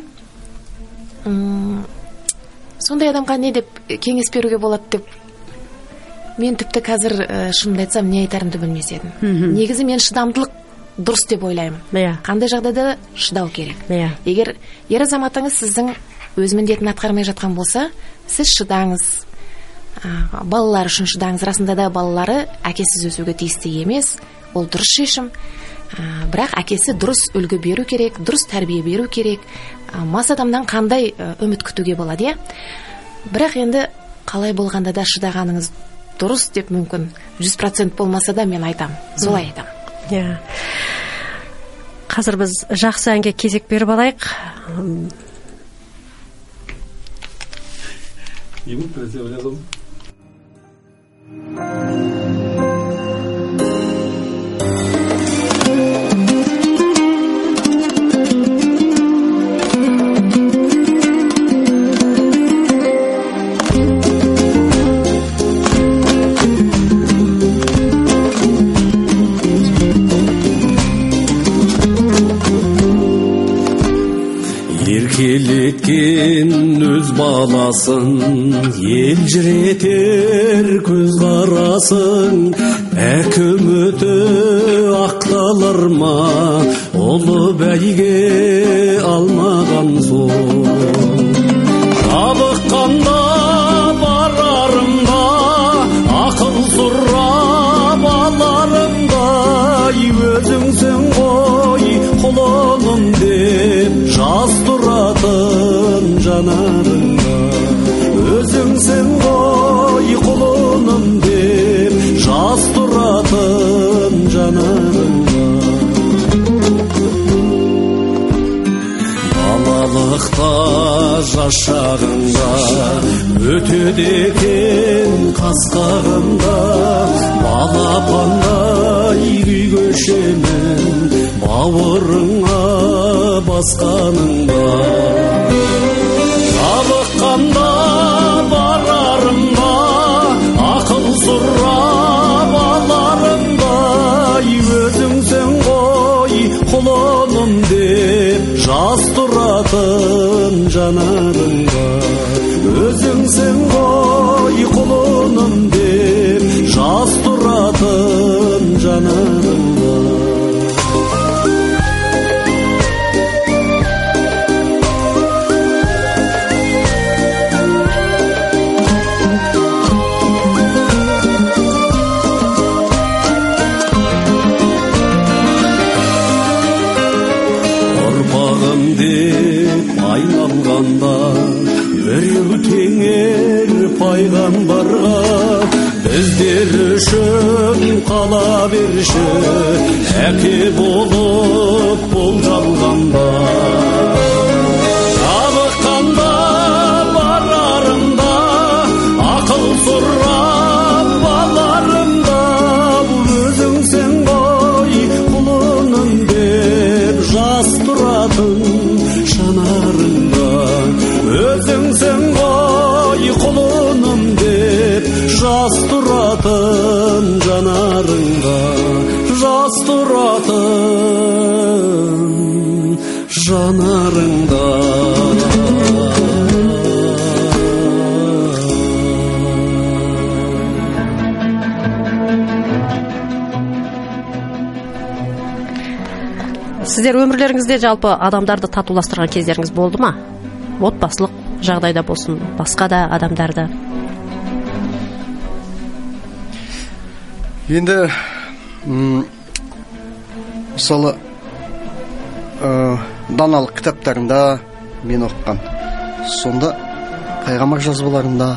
сондай адамға не деп кеңес беруге болады деп мен тіпті қазір шынымды айтсам не айтарымды білмес едім. Негізі мен шыдамдылық дұрыс деп ойлаймын. Қандай жағдайда шыдау керек. Егер ер азаматыңыз сіздің өз міндетін атқармай жатқан болса, сіз шыдаңыз. Балалар үшін шыдаңыз. Расында да балалары әкесіз өсуге тиісті емес. Ол дұрыс шешім. Бірақ әкесі дұрыс үлгі беру керек, дұрыс тәрбие беру керек. Мас адамнан қандай үміт күтуге болады, бірақ енді қалай болғанда да шыдағаныңыз дұрыс деп мүмкін 100% болмаса да мен айтам, солай айтам. Қазір біз жақсы әнге кезек беріп алайық. Еркелеткен өз баласын, елжіретер көз қарасын, үміті ақталар ма, ұлы бәйге алмаған соң. Жабыққанда барарым ба, ақыл сұрап аларым ба, өзіңсің ғой құлыным деп жаз тұратын жанарыңда. Өзіңсің ғой құлыным деп жаз тұратын жанарыңда. Балалықта жас шағыңда өтеді екен қас қағымда, балапандай күй көшемін бауырыңа басқаныңда. Жабыққанда барарым ба, ақыл сұрап аларым ба, өзіңсің ғой құлы пайғамбарға біздер үшін қала берші әке болып бол жалғанда жабыққанда барарымда ақыл сұрап баларымда өзіңсің ғой құлыным деп жас тұратын жанарыңда өзіңсің ғой құлыным деп жас тұратын жанарыңда жас тұратын жанарыңда сіздер өмірлеріңізде жалпы адамдарды татуластырған кездеріңіз болды ма? Отбасылық жағдайда болсын, басқа да адамдарды. Енді мысалы даналық кітаптарында мен оқыған, сонда пайғамбар жазбаларында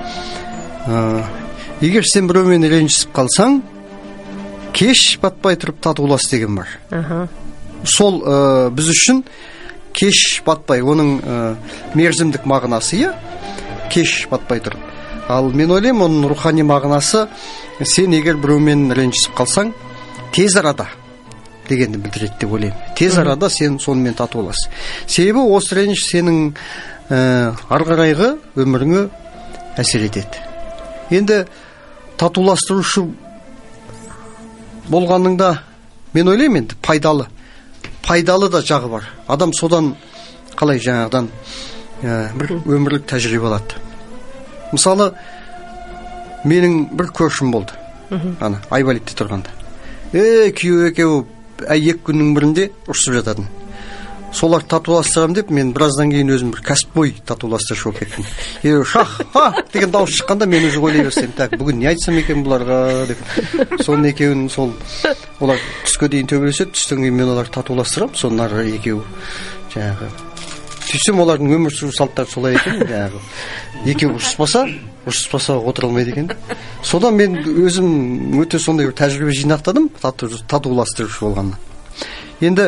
егер сен біреумен ренжісіп қалсаң, кеш батпай тұрып татулас деген бар. Сол біз үшін кеш батпай, оның мерзімдік мағынасы, кеш батпай тұрып. Ал мен ойлаймын, оның рухани мағынасы, сен егер біреумен ренжісіп қалсаң, тез арада дегенді білдіреді деп ойлаймын. Тез арада сен сонымен татулас. Себебі осы реніш сенің ары қарайғы өміріңе әсер етеді. Енді татуластырушы болғаныңда мен ойлаймын, енді пайдалы да жағы бар. Адам содан қалай жаңағыдан бір өмірлік тәжірибе алады. Мысалы, менің бір көршім болды. Ана Айбалитте тұрғанда. Күйеу екеуі екі күннің бірінде ұрсып жататын. Солар татуластырам деп, мен біраздан кейін өзім бір кәсіпқой татуластырушы болып кеттім. Шах, деген дауыс шыққанда мен уже ойлай берсем, бүгін не айтсам екен бұларға деп. Соның екеуін олар түске дейін төбелеседі, түстен кейін мен олар татуластырам, сонар екеуі жаңағы. Түссем олардың өмір сүру салттары солай екен, жаңағы. Екеуі ұрыспаса отыра алмайды екен. Содан мен өзім өте сондай бір тәжірибе жинақтадым, татуластырушы болғаннан. Енді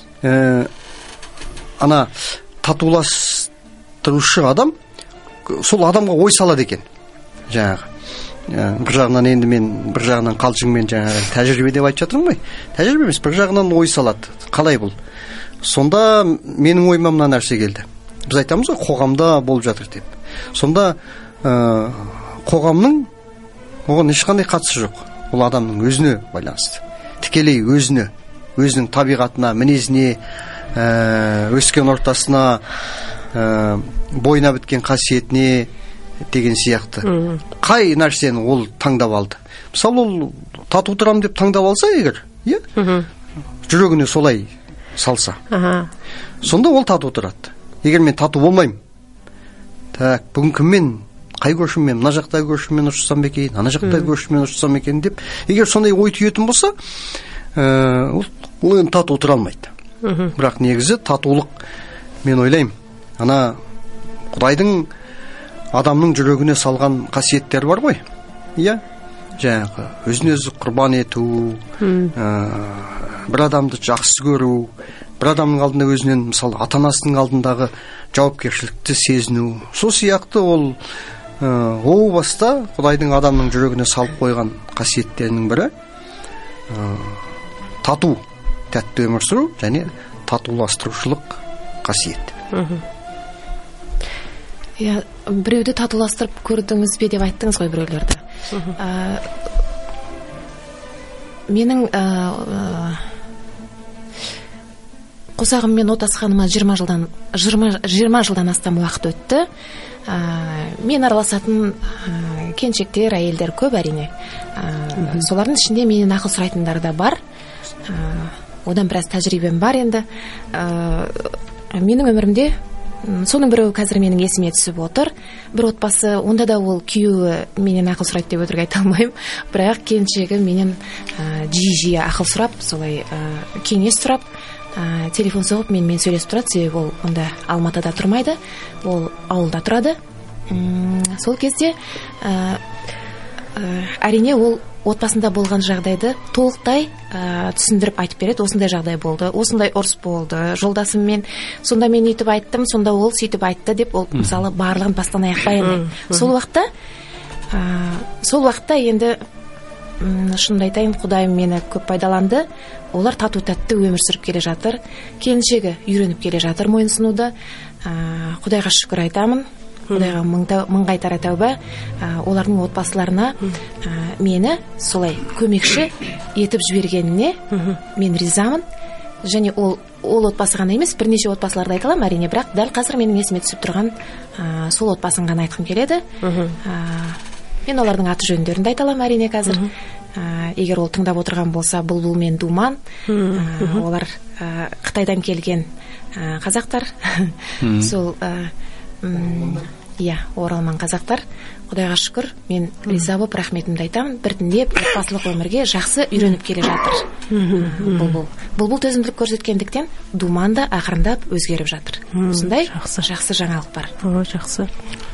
ана татуластырушы адам сол адамға ой салады екен. Жаңағы бір жағынан енді мен бір жағынан қалжыңмен жаңағы тәжірибе деп айтып жатырмын ғой. Тәжірибе емес, бір жағынан ой салады. Қалай бұл? Сонда менің ойыма мына нәрсе келді. Біз айтамыз ғой, қоғамда болып жатыр деп. Сонда қоғамның оған ешқандай қатысы жоқ. Ол адамның өзіне байланысты. Тікелей өзіне, өзінің табиғатына, мінезіне, өскен ортасына, бойына біткен қасиетіне деген сияқты. Қай нәрсені ол таңдап алды? Мысалы, ол тату тұрам деп таңдап алса егер, жүрегіне солай салса, сонда ол тату тұрады. Егер мен тату болмаймын, бүгін кіммен, қай көршіммен, мына жақтағы көршіммен ұрсысам екен, ана жақтағы көршіммен ұрсысам екен деп, егер сондай ой түйетін болса, ол тату тұра алмайды. Бірақ негізі татулық, мен ойлаймын, ана Құдайдың адамның жүрегіне салған қасиеттер бар ғой. Жаңағы өзін өзі құрбан ету, бір адамды жақсы көру, бір адамның алдында өзінен, мысалы, ата-анасының алдындағы жауапкершілікті сезіну. Сол сияқты ол о баста Құдайдың адамның жүрегіне салып қойған қасиеттерінің бірі тату, тәтті өмір сүру және татуластырушылық қасиет. Біреуді татуластырып көрдіңіз бе деп айттыңыз ғой біреулерді. Менің қосағыммен отасқаныма 20 жылдан астам уақыт өтті. Мен араласатын келіншектер, әйелдер көп әрине. Солардың ішінде менен ақыл сұрайтындар да бар. Одан біраз тәжірибем бар енді. Менің өмірімде соның біреуі қазір менің есіме түсіп отыр. Бір отбасы, онда да ол күйеуі менен ақыл сұрайды деп өтірік айта алмаймын. Бірақ келіншегі менен жиі ақыл сұрап, солай кеңес сұрап, телефон соғып менімен сөйлесіп тұрады. Себебі ол онда Алматыда тұрмайды, ол ауылда тұрады. сол кезде әрине ол отбасында болған жағдайды толықтай түсіндіріп айтып береді. Осындай жағдай болды, осындай ұрыс болды жолдасыммен, сонда мен үйтіп айттым, сонда ол сөйтіп айтты деп, ол мысалы барлығын бастан аяқ баяндайды. Сол уақытта енді шынымды айтайын, Құдайым мені көп пайдаланды. Олар тату тәтті өмір сүріп келе жатыр. Келіншегі үйреніп келе жатыр мойынсынуды. Құдайға шүкір айтамын. Құдайға мың қайтара тәуба. Олардың отбасыларына мені солай көмекші етіп жібергеніне мен ризамын. Және ол отбасы ғана емес, бірнеше отбасыларды айта аламын, әрине, бірақ дәл қазір менің есіме түсіп тұрған сол отбасын ғана айтқым келеді. Мен олардың аты жөндерін де айта аламын, әрине, қазір. Егер ол тыңдап отырған болса, Бұлбұл мен Думан, олар Қытайдан келген қазақтар. Сол оралман қазақтар. Құдайға шүкір, мен риза болып рахметімді айтамын. Біртіндеп отбасылық өмірге жақсы үйреніп келе жатыр. Бұлбұл төзімділік көрсеткендіктен Думан да ақырындап өзгеріп жатыр. Осындай жақсы жаңалық бар. Жақсы.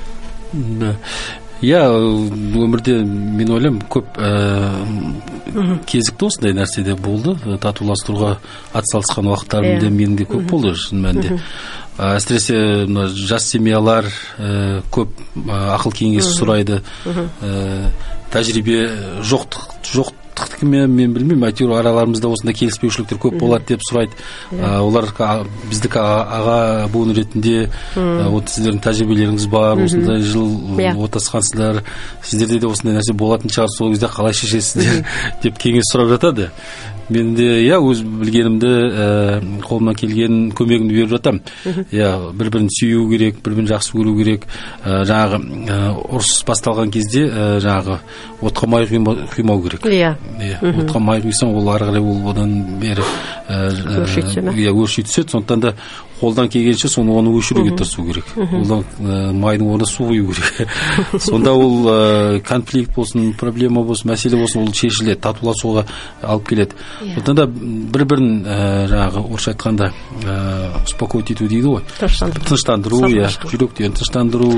Өмірде мен ойлаймын, көп кезікті осындай нәрседе болды. Татуластыруға атсалысқан уақыттарым да менің де көп болды, шын мәнінде. Әсіресе жас семьялар көп ақыл кеңес сұрайды. Тәжірибе жоқтық мен білмеймін, әйтеуір араларымызда осындай келіспеушіліктер көп болады деп сұрайды. Олар біздікі аға буын ретінде, сіздердің тәжірибелеріңіз бар, осындай жыл отасқансыздар, сіздерде де осындай нәрсе болатын шығар, сол кезде қалай шешесіздер деп кеңес сұрап жатады. Мен де өз білгенімді, қолымнан келген көмегімді беріп жатам. Бір-бірін сүю керек, бір-бірін жақсы көру керек. Жаңағы ұрыс басталған кезде жаңағы отқа май құймау керек. Отқа май құйсаң, ол ары қарай одан бері өрши түседі. Сондықтан да қолдан келгенше оны өшіруге тырысу керек. Қолдан майдың орнына су құю керек. Сонда ол конфликт болсын, проблема болсын, мәселе болсын, ол шешіледі, татуласуға алып келеді. Сондықтан да бір-бірін жаңағы орысша айтқанда успокоить ету дейді ғой. Тыныштандыру, жүректерін тыныштандыру,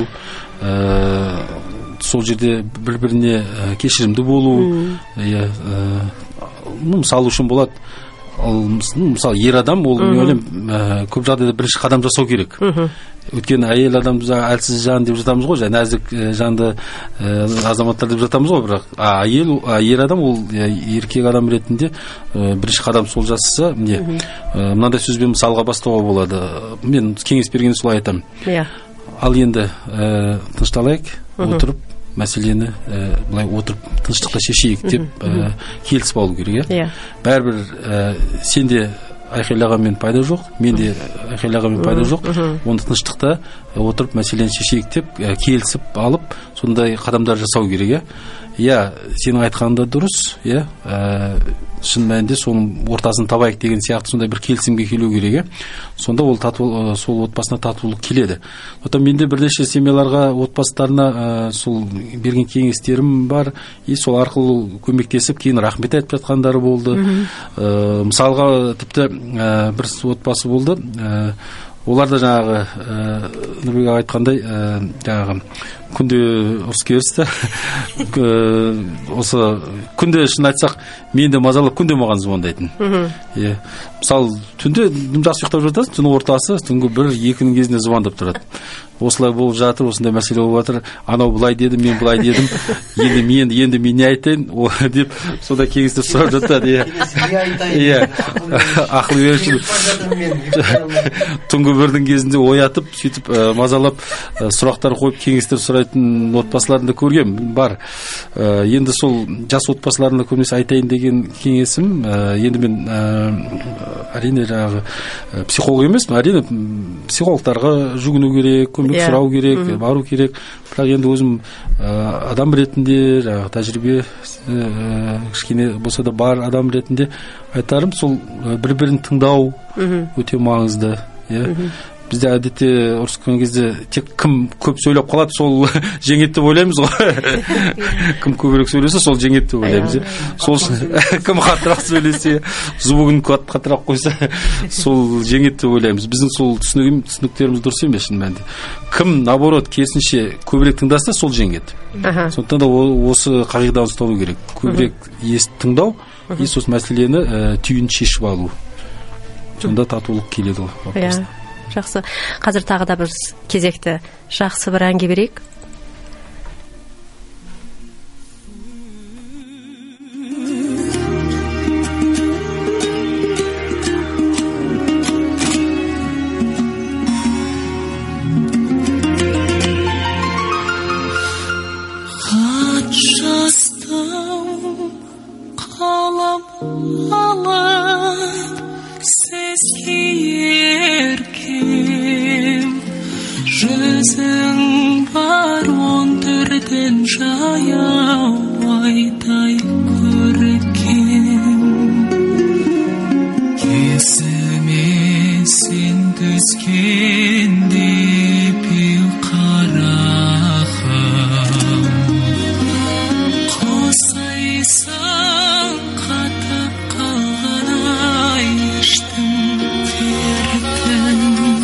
сол жерде бір-біріне кешірімді болу, мысалы үшін болады. Мысалы, ер адам, ол мен ойлаймын, көп жағдайда бірінші қадам жасау керек. Өйткені әйел адам әлсіз жан деп жатамыз ғой, нәзік жанды азаматтар деп жатамыз ғой, бірақ ер адам, ол еркек адам ретінде бірінші қадам сол жасаса, мынандай сөзбен мысалға бастауға болады. Мен кеңес бергенде солай айтамын. Ал енді тынышталайық, отырып, мәселені былай отырып тыныштықта шешейік деп келісіп алу керек. Бәрібір сенде айқайлағанмен пайда жоқ, менде айқайлағанмен пайда жоқ. Оны тыныштықта отырып мәселені шешейік деп келісіп алып, сондай қадамдар жасау керек. Сенің айтқанында дұрыс, шын мәнінде соның ортасын табайық деген сияқты сондай бір келісімге келу керек. Сонда ол сол отбасына татулық келеді. Сондықтан менде бірнеше семьяларға, отбасыларына сол берген кеңестерім бар, сол арқылы көмектесіп, кейін рахмет айтып жатқандары болды. Мысалға тіпті бір отбасы болды. Олар да жаңағы Нұрбек аға айтқандай жаңағы күнде ұрыс керісті. Осы күнде шын айтсақ, мен де мазалап күнде маған звондайтын. Мысалы, түнде жақсы ұйықтап жатасың, түн ортасы, түнгі 1-2-нің кезінде звондап тұрады. Осылай болып жатыр, осындай мәселе болып жатыр. Анау былай деді, мен былай дедім. Енді мен не айтайын деп сонда кеңестер сұрап жатады. Ақыл беруші түнгі 1-дің кезінде оятып, сөйтіп мазалап сұрақтар қойып кеңестер сұрайтын отбасыларында көргем бар. Енді сол жас отбасыларына көбінесе айтайын деген кеңесім, енді мен әрине жаңағы психолог емеспін, әрине психологтарға жүгіну керек, көмек сұрау керек, бару керек. Бірақ енді өзім адам ретінде, жаңағы тәжірибе кішкене болса да бар адам ретінде айтарым, сол бір-бірін тыңдау өте маңызды. бізде әдетте ұрысқан кезде тек кім көп сөйлеп қалады, сол жеңеді деп ойлаймыз ғой. Кім көбірек сөйлесе, сол жеңеді деп ойлаймыз. Сол кім қаттырақ сөйлесе, звугын қаттырақ қойса, сол жеңеді деп ойлаймыз. Біздің сол түсініктеріміз дұрыс емес шын мәнінде. Кім наоборот керісінше көбірек тыңдаса, сол жеңеді. Сондықтан да осы қағиданы ұстану керек. Көбірек тыңдау, и сол мәселені түйін шешіп алу. Сонда татулық келеді ғой. Жақсы. Қазір тағы да бір кезекті жақсы бір әнге берейік. Жүзің бар он түрден жаяу айдай көркем, кезіме сен түскенде беу қарақым, қосайсың қатып қалған ай іштің дертін.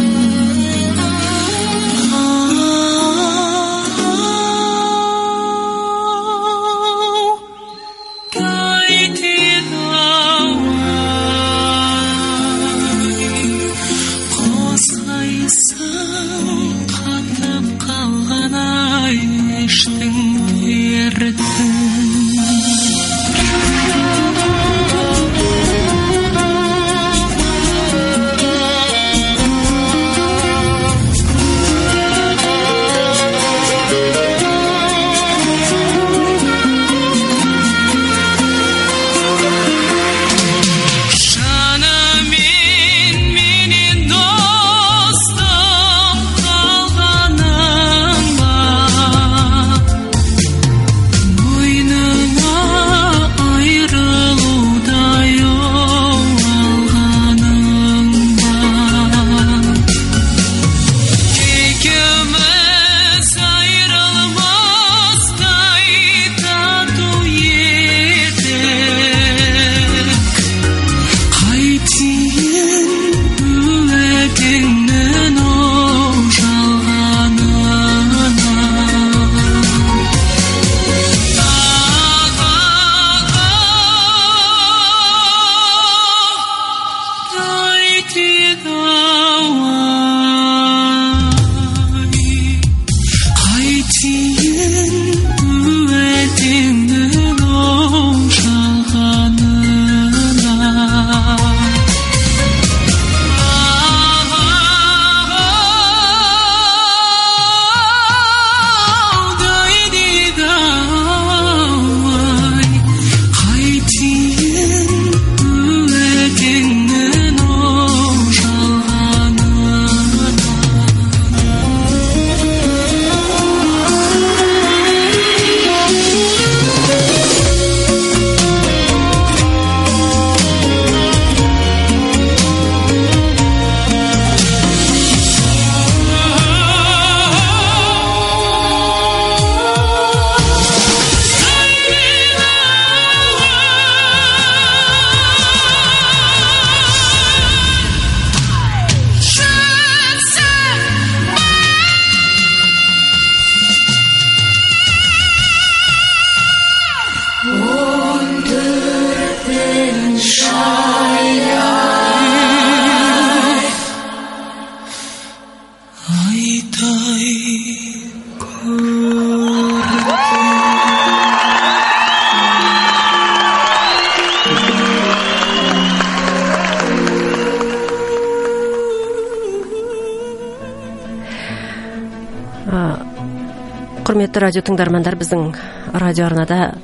Құрметті радио тыңдармандар, біздің радио арнада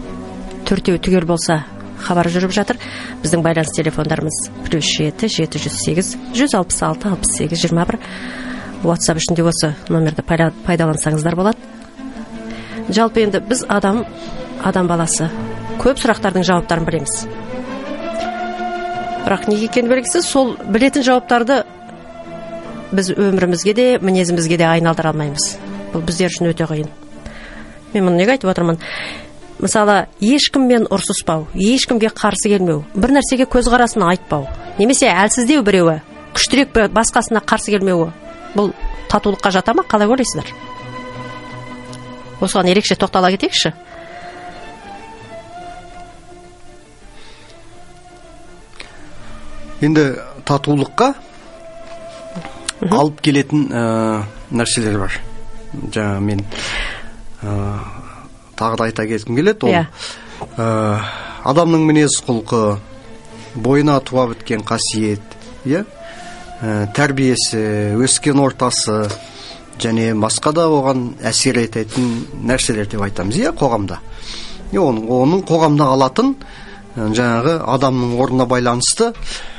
төртеу түгел болса хабар жүріп жатыр. Біздің байланыс телефондарымыз +7 708 166 68 21. WhatsApp ішінде осы номерді пайдалансаңыздар болады. Жалпы енді біз адам баласы көп сұрақтардың жауаптарын білеміз. Бірақ неге екені белгісіз, сол білетін жауаптарды біз өмірімізге де мінезімізге де айналдыра алмаймыз. Бұл біздер үшін өте қиын. Мен мұны неге айтып отырмын? Мысалы, ешкіммен ұрсыспау, ешкімге қарсы келмеу, бір нәрсеге көзқарасын айтпау, немесе әлсіздеу біреуі, күштірек басқасына қарсы келмеуі, бұл татулыққа жата ма? Қалай ойлайсыздар? Осыған ерекше тоқтала кетейікші. Енді татулыққа алып келетін нәрселер бар. Жаңа мен тағы да айта кеткім келеді. Ол адамның мінез құлқы, бойына туа біткен қасиет, тәрбиесі, өскен ортасы және басқа да оған әсер ететін нәрселер деп айтамыз, қоғамда. Оның қоғамда алатын жаңағы адамның орнына байланысты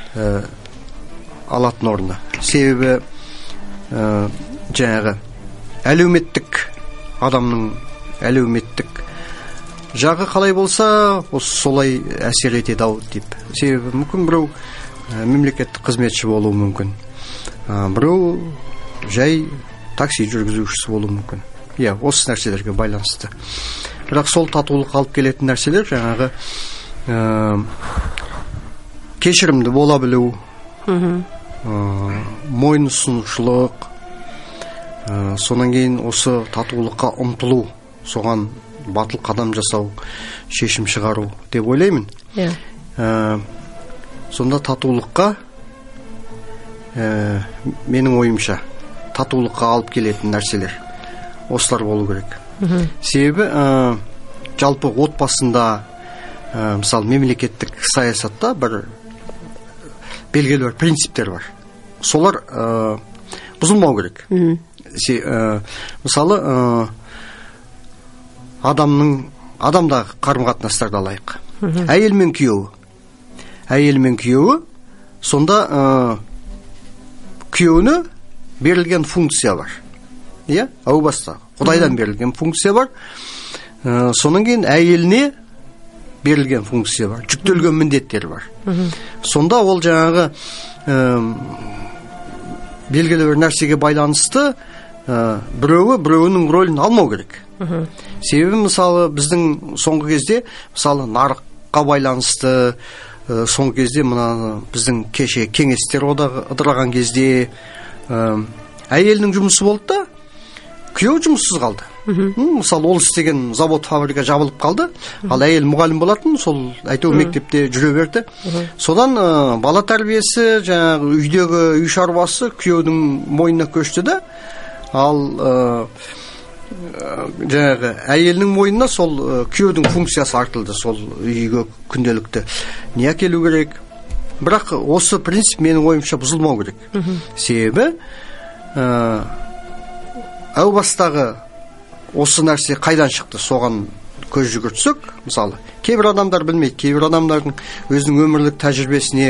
алатын орны. Себебі жаңағы әлеуметтік адамның әлеуметтік жағы қалай болса, солай әсер етеді-ау деп. Себебі мүмкін біреу мемлекеттік қызметші болуы мүмкін. Біреу жай такси жүргізушісі болуы мүмкін. Осы нәрселерге байланысты. Бірақ сол татулық алып келетін нәрселер жаңағы кешірімді бола білу, мойынсұнушылық, сонан кейін осы татулыққа ұмтылу, соған батыл қадам жасау, шешім шығару деп ойлаймын. Сонда татулыққа менің ойымша татулыққа алып келетін нәрселер осылар болу керек. Себебі жалпы отбасында, мысалы мемлекеттік саясатта бір белгілі бір принциптер бар. Солар бұзылмау керек. Мысалы адамдағы қарым-қатынастарды алайық. Әйел мен күйеуі, сонда күйеуіне берілген функция бар. Әу баста Құдайдан берілген функция бар. Сонан кейін әйеліне берілген функция бар, жүктелген міндеттер бар. Сонда ол жаңағы белгілі бір нәрсеге байланысты біреуінің рөлін алмау керек. Себебі мысалы біздің соңғы кезде мысалы нарыққа байланысты соңғы кезде біздің кеше кеңестер одағы ыдыраған кезде әйелінің жұмысы болды да күйеу жұмыссыз қалды. Мысалы ол істеген завод, фабрика жабылып қалды. Ал әйел мұғалім болатын, сол әйтеуір мектепте жүре берді. Содан бала тәрбиесі, жаңағы үйдегі үй шаруасы күйеудің мойнына көшті да, ал жаңағы әйелінің мойнына сол күйеудің функциясы артылды, сол үйге күнделікті не әкелу керек. Бірақ осы принцип менің ойымша бұзылмау керек. Себебі әу бастағы осы нәрсе қайдан шықты, соған көз жүгіртсек, мысалы, кейбір адамдар білмейді, кейбір адамдардың өзінің өмірлік тәжірибесіне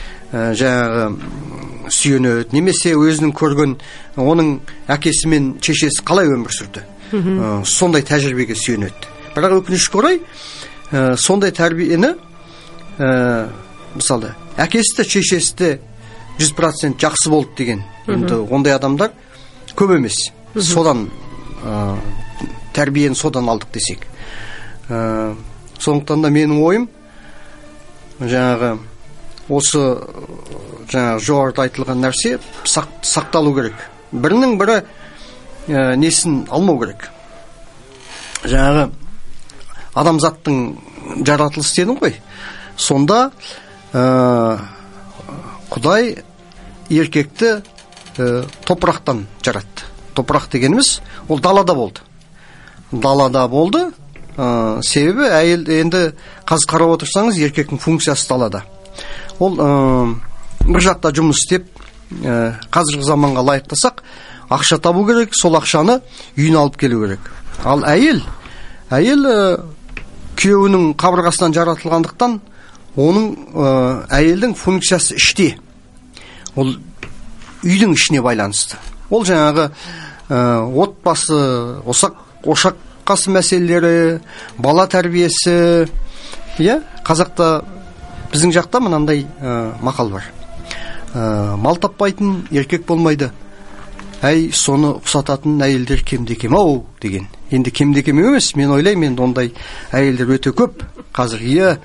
жаңағы сүйенеді, немесе өзінің көрген оның әкесі мен шешесі қалай өмір сүрді, сондай тәжірибеге сүйенеді. Бірақ өкінішке орай сондай тәрбиені мысалы әкесі де шешесі де 100% жақсы болды деген, енді ондай адамдар көп емес. Содан тәрбиені содан алдық десек. Сондықтан да менің ойым жаңағы осы жаңағы жоғарыда айтылған нәрсе сақталу керек. Бірінің бірі несін алмау керек. Жаңағы адамзаттың жаратылысы дедің ғой. Сонда Құдай еркекті топырақтан жаратты. Топырақ дегеніміз ол далада болды. Себебі әйел енді қазір қарап отырсаңыз еркектің функциясы далада. Ол бір жақта жұмыс істеп, қазіргі заманға лайықтасақ, ақша табу керек, сол ақшаны үйіне алып келу керек. Ал әйел күйеуінің қабырғасынан жаратылғандықтан, оның әйелдің функциясы іште. Ол үйдің ішіне байланысты. Ол жаңағы отбасы, ошақ қасы мәселелері, бала тәрбиесі, қазақта біздің жақта мынандай мақал бар. Мал таппайтын еркек болмайды, әй соны ұқсататын әйелдер кемде-кем ау деген. Енді кемде-кем емес, мен ойлаймын, енді ондай әйелдер өте көп қазір.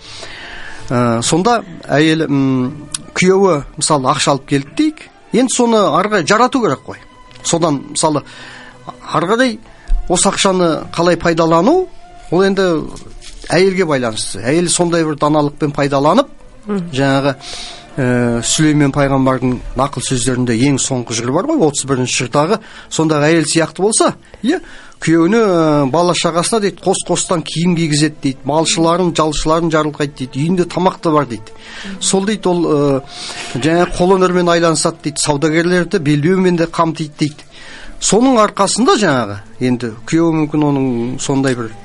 Сонда әйел күйеуі мысалы ақша алып келді дейік, енді соны арғы жарату керек қой. Содан мысалы арғадай осы ақшаны қалай пайдалану, ол енді әйелге байланысты. Әйел сондай бір даналықпен пайдаланып, жаңағы Сүлеймен пайғамбардың нақыл сөздерінде ең соңғы жыр бар ғой, 31-ші жырдағы, сондағы әйел сияқты болса, күйеуіне бала шағасына дейді, қос-қостан киім кигізеді дейді, малшыларын, жалшыларын жарылқайды дейді, үйінде тамақ та бар дейді. Сол дейді, ол жаңағы қолөнермен айланысады дейді, саудагерлерді белбеумен де қамтиды дейді. Соның арқасында жаңағы, енді күйеуі мүмкін оның сондай бір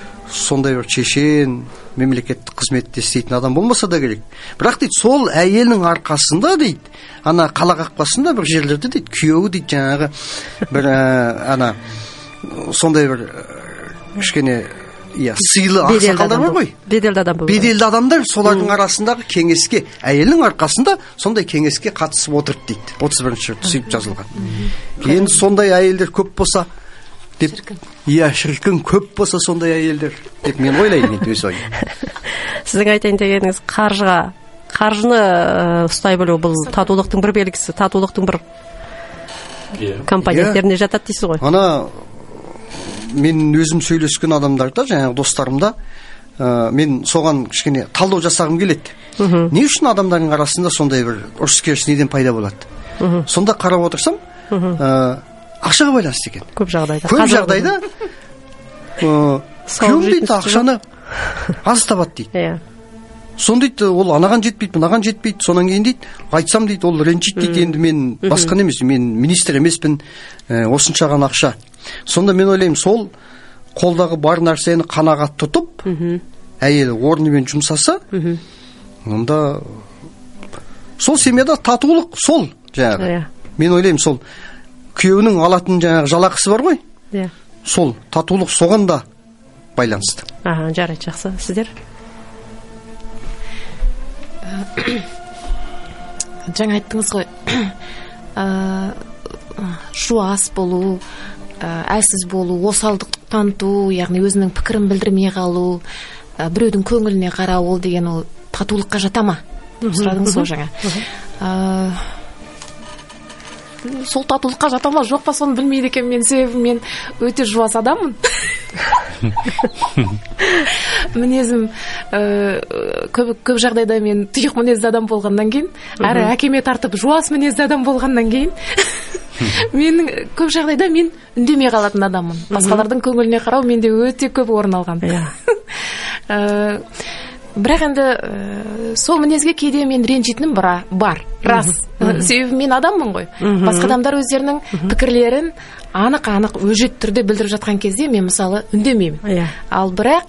шешен, мемлекеттік қызметте істейтін адам болмаса да керек. Бірақ дейді, сол әйелінің арқасында дейді, ана қала қақпасында бір жерлерде дейді, күйеуі дейді жаңағы бір сондай бір кішкене сыйлы ақсақалдар бар ғой. Беделді адамдар, солардың арасындағы кеңеске, әйелінің арқасында сондай кеңеске қатысып отырды дейді. 31-ші жырда сөйтіп жазылған. Енді сондай әйелдер көп болса деп, шіркін көп болса сондай әйелдер деп мен ойлаймын енді өз ойым. Сіздің айтайын дегеніңіз қаржыны ұстай білу, бұл татулықтың бір белгісі, татулықтың бір компоненттеріне жатады дейсіз ғой. Ана мен өзім сөйлескен адамдарда, жаңағы достарымда, мен соған кішкене талдау жасағым келеді. Не үшін адамдардың арасында сондай бір ұрыс-керіс неден пайда болады? Сонда қарап отырсам, ақшаға байланысты екен. Көп жағдайда күйеуім дейді, ақшаны аз табады дейді. Сонда дейді, ол анаған жетпейді, мынаған жетпейді, сонан кейін дейді, айтсам дейді, ол ренжиді дейді, енді мен басқа емес, мен министр емеспін, осынша ғана ақша. Сонда мен ойлаймын, сол қолдағы бар нәрсені қанағат тұтып, әйел орнымен жұмсаса, онда сол семьяда татулық сол жаңағы. Мен ойлаймын, сол күйеуінің алатын жаңағы жалақысы бар ғой, сол татулық соған да байланысты. Жарайды, жақсы. Сіздер? Жаңа айттыңыз ғой, жуас болу, әлсіз болу, осалдық таныту, яғни өзінің пікірін білдірмей қалу, біреудің көңіліне қарау, ол деген ол татулыққа жата ма? Сұрадыңыз ғой жаңа. Сол татулыққа жата ма, жоқ па, соны білмейді екен мен, себебі мен өте жуас адаммын. Мінезім көп жағдайда мен тұйық мінезді адам болғаннан кейін, әрі әкеме тартып жуас мінезді адам болғаннан кейін, менің көп жағдайда мен үндемей қалатын адаммын. Басқалардың көңіліне қарау менде өте көп орын алған. Бірақ енді сол мінезге кейде мен ренжитінім бар, рас. Себебі мен адаммын ғой. Басқа адамдар өздерінің пікірлерін анық өжет түрде білдіріп жатқан кезде мен мысалы үндемеймін. Ал бірақ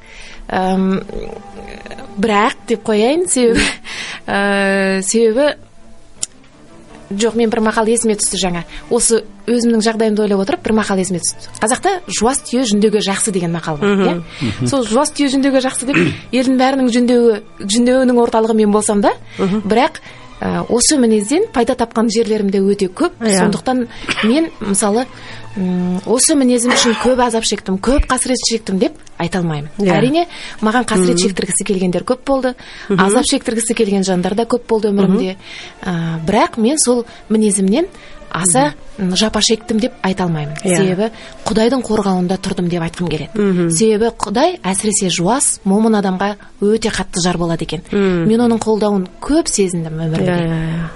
деп қояйын, себебі жоқ, мен бір мақал есіме түсті жаңа. Осы өзімнің жағдайымды ойлап отырып бір мақал есіме түсті. Қазақта жуас түйе жүндеуге жақсы деген мақал бар. Сол жуас түйе жүндеуге жақсы деп елдің бәрінің жүндеуінің орталығы мен болсам да, бірақ осы мінезден пайда тапқан жерлерімде өте көп. Сондықтан мен мысалы осы мінезім үшін көп азап шектім, көп қасірет шектім деп айта алмаймын. Әрине, маған қасірет шектіргісі келгендер көп болды, азап шектіргісі келген жандар да көп болды өмірімде. Бірақ мен сол мінезімнен аса жапа шектім деп айта алмаймын. Себебі Құдайдың қорғауында тұрдым деп айтқым келеді. Себебі Құдай әсіресе жуас, момын адамға өте қатты жар болады екен. Мен оның қолдауын көп сезіндім өмірімде.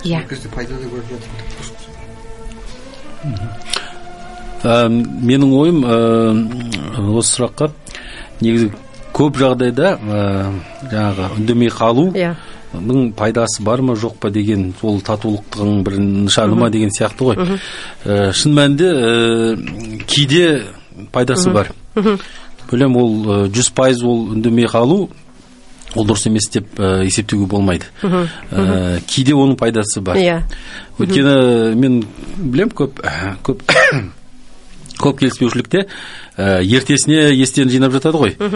Менің ойым осы сұраққа негізі көп жағдайда жаңағы үндемей қалу пайдасы бар ма жоқ па деген, ол татулықтың бір нышаны ма деген сияқты ғой. Шын мәнінде кейде пайдасы бар. Білем, ол 100% ол үндемей қалу ол дұрыс емес деп есептеуге болмайды. Кейде оның пайдасы бар. Өйткені мен білем, көп келіспеушілікте ертесіне естен жинап жатады ғой.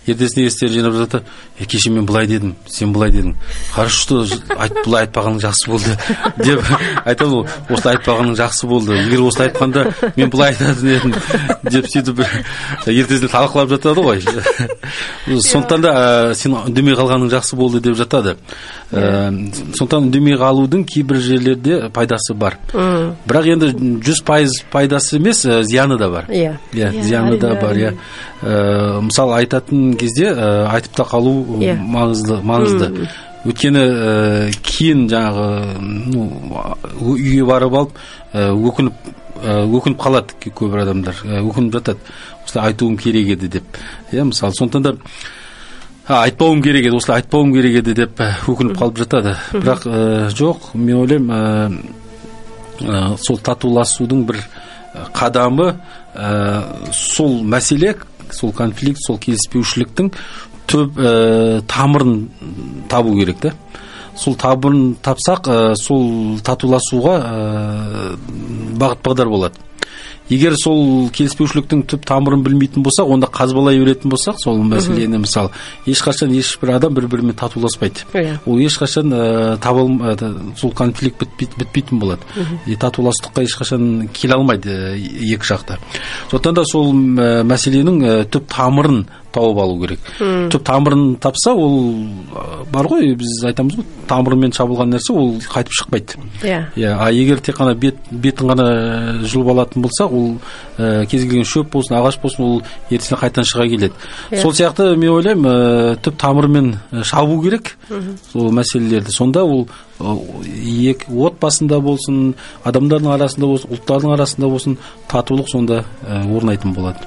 ертесіне естері жинап жатады, кеше мен былай дедім, сен былай дедің, хорошо, былай айтпағаның жақсы болды деп айтады ол. Осылай айтпағаның жақсы болды, егер осылай айтқанда мен былай айтатын едім деп сөйтіп ертесіне талқылап жатады ғой. Сондықтан да сен үндемей қалғаның жақсы болды деп жатады. Сондықтан үндемей қалудың кейбір жерлерде пайдасы бар. Бірақ енді 100% пайдасы емес, зияны да бар. Зияны да бар. Мысалы айтатын кезде айтып та қалу маңызды. Өйткені кейін жаңағы үйге барып алып өкініп қалады көбір адамдар, өкініп жатады. Осылай айтуым керек еді деп. Мысалы сондықтан да айтпауым керек еді, осылай айтпауым керек еді деп өкініп қалып жатады. Бірақ жоқ, мен ойлаймын, сол татуласудың бір қадамы сол мәселе, сол конфликт, сол келіспеушіліктің тамырын табу керек та. Сол тамырын тапсақ, сол татуласуға бағыт бағдар болады. Егер сол келіспеушіліктің түп тамырын білмейтін болсақ, онда қазбалай беретін болсақ, сол мәселені, мысалы, ешқашан ешбір адам бір-бірімен татуласпайды. Ол ешқашан сол конфликт бітпейтін болады. Татуластыққа ешқашан келе алмайды екі жақта. Сондықтан да сол мәселенің түп тамырын тауып алу керек. Түп тамырын тапса, ол бар ғой, біз айтамыз ғой, тамырымен шабылған нәрсе ол қайтып шықпайды. А егер тек қана бетін ғана жұлып алатын болса, ол кез келген шөп болсын, ағаш болсын, ол ертесіне қайтадан шыға келеді. Сол сияқты мен ойлаймын, түп тамырымен шабу керек сол мәселелерді. Сонда ол отбасында болсын, адамдардың арасында болсын, ұлттардың арасында болсын, татулық сонда орнайтын болады.